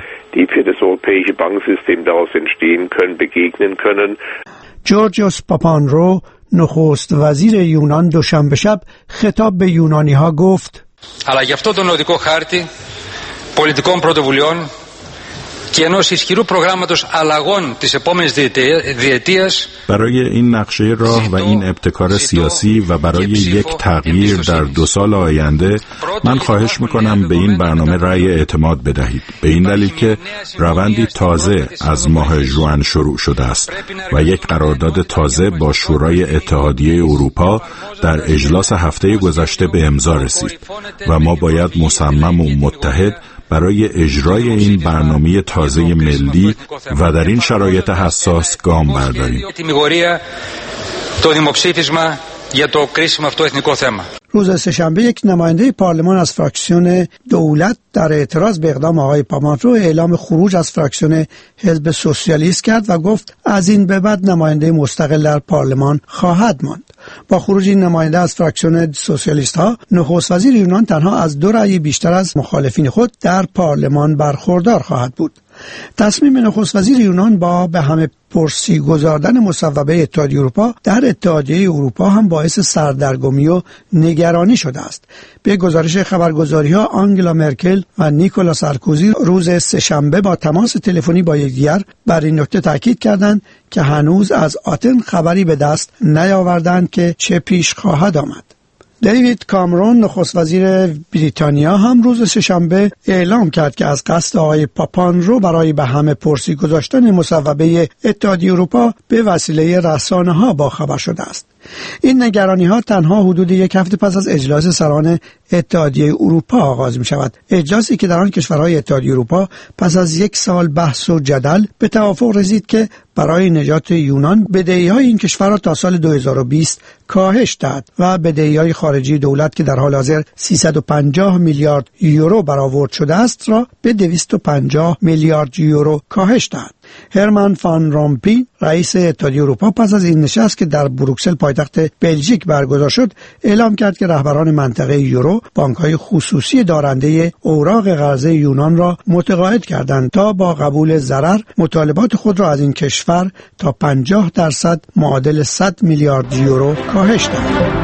جورجیوس پاپانرو نخست وزیر یونان دوشنبه شب خطاب به یونانی ها گفت: Αλλά γι' αυτό τον οδικό χάρτη πολιτικών πρωτοβουλειών και ενός ισχυρού προγράμματος αλλαγών της επόμενης διετίας. برای این نقشه راه و این ابتکار سیاسی و برای یک تغییر در 2 سال آینده من خواهش میکنم به این برنامه رأی اعتماد بدهید، به این دلیل که روندی تازه از ماه ژوئن شروع شده است و یک قرارداد تازه با شورای اتحادیه اروپا در اجلاس هفته گذشته به امضا رسید و ما باید مصمم و متحد برای اجرای این برنامه تازه ملی و در این شرایط حساس گام برداریم. روز سه‌شنبه یک نماینده پارلمان از فراکسیون دولت در اعتراض به اقدام آقای پامانرو اعلام خروج از فراکسیون حزب سوسیالیست کرد و گفت از این به بعد نماینده مستقل در پارلمان خواهد ماند. با خروج این نماینده از فراکسیون سوسیالیست ها، نخست وزیر یونان تنها از 2 رأی بیشتر از مخالفین خود در پارلمان برخوردار خواهد بود. تصمیم نخست وزیر یونان با به همه پرسی گذاردن مصوبه اتحادیه اروپا در اتحادیه اروپا هم باعث سردرگمی و نگرانی شده است. به گزارش خبرگزاری‌ها آنگلا مرکل و نیکولا سارکوزی روز سه‌شنبه با تماس تلفنی با یکدیگر بر این نکته تاکید کردند که هنوز از آتن خبری به دست نیاوردند که چه پیش خواهد آمد. دیوید کامرون نخست وزیر بریتانیا هم روز سه‌شنبه اعلام کرد که از قصد آقای پاپاندرو برای به همه پرسی گذاشتن مصوبه اتحادیه اروپا به وسیله رسانه‌ها باخبر شده است. این نگرانی‌ها تنها حدود یک هفته پس از اجلاس سران اتحادیه اروپا آغاز می شود. اجلاسی که در آن کشورهای اتحادیه اروپا پس از یک سال بحث و جدل به توافق رسید که برای نجات یونان بدهی‌های این کشورها تا سال 2020 کاهش دهد و بدهی‌های خارجی دولت که در حال حاضر 350 میلیارد یورو برآورد شده است را به 250 میلیارد یورو کاهش دهد. هرمان فان رومپی رئیس اتحادیه اروپا پس از این نشست که در بروکسل پایتخت بلژیک برگزار شد اعلام کرد که رهبران منطقه یورو بانک‌های خصوصی دارنده اوراق قرضه یونان را متقاعد کردند تا با قبول ضرر مطالبات خود را از این کشور تا 50% معادل 100 میلیارد یورو کاهش دهند.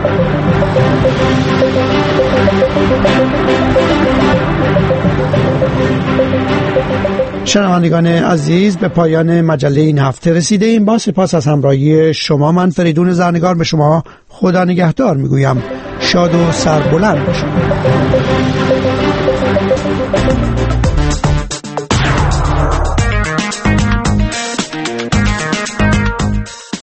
شنوندگان عزیز، به پایان مجله این هفته رسیده ایم. با سپاس از همراهی شما، من فریدون زرنگار به شما خدا نگهدار میگویم. شاد و سربلند باشید.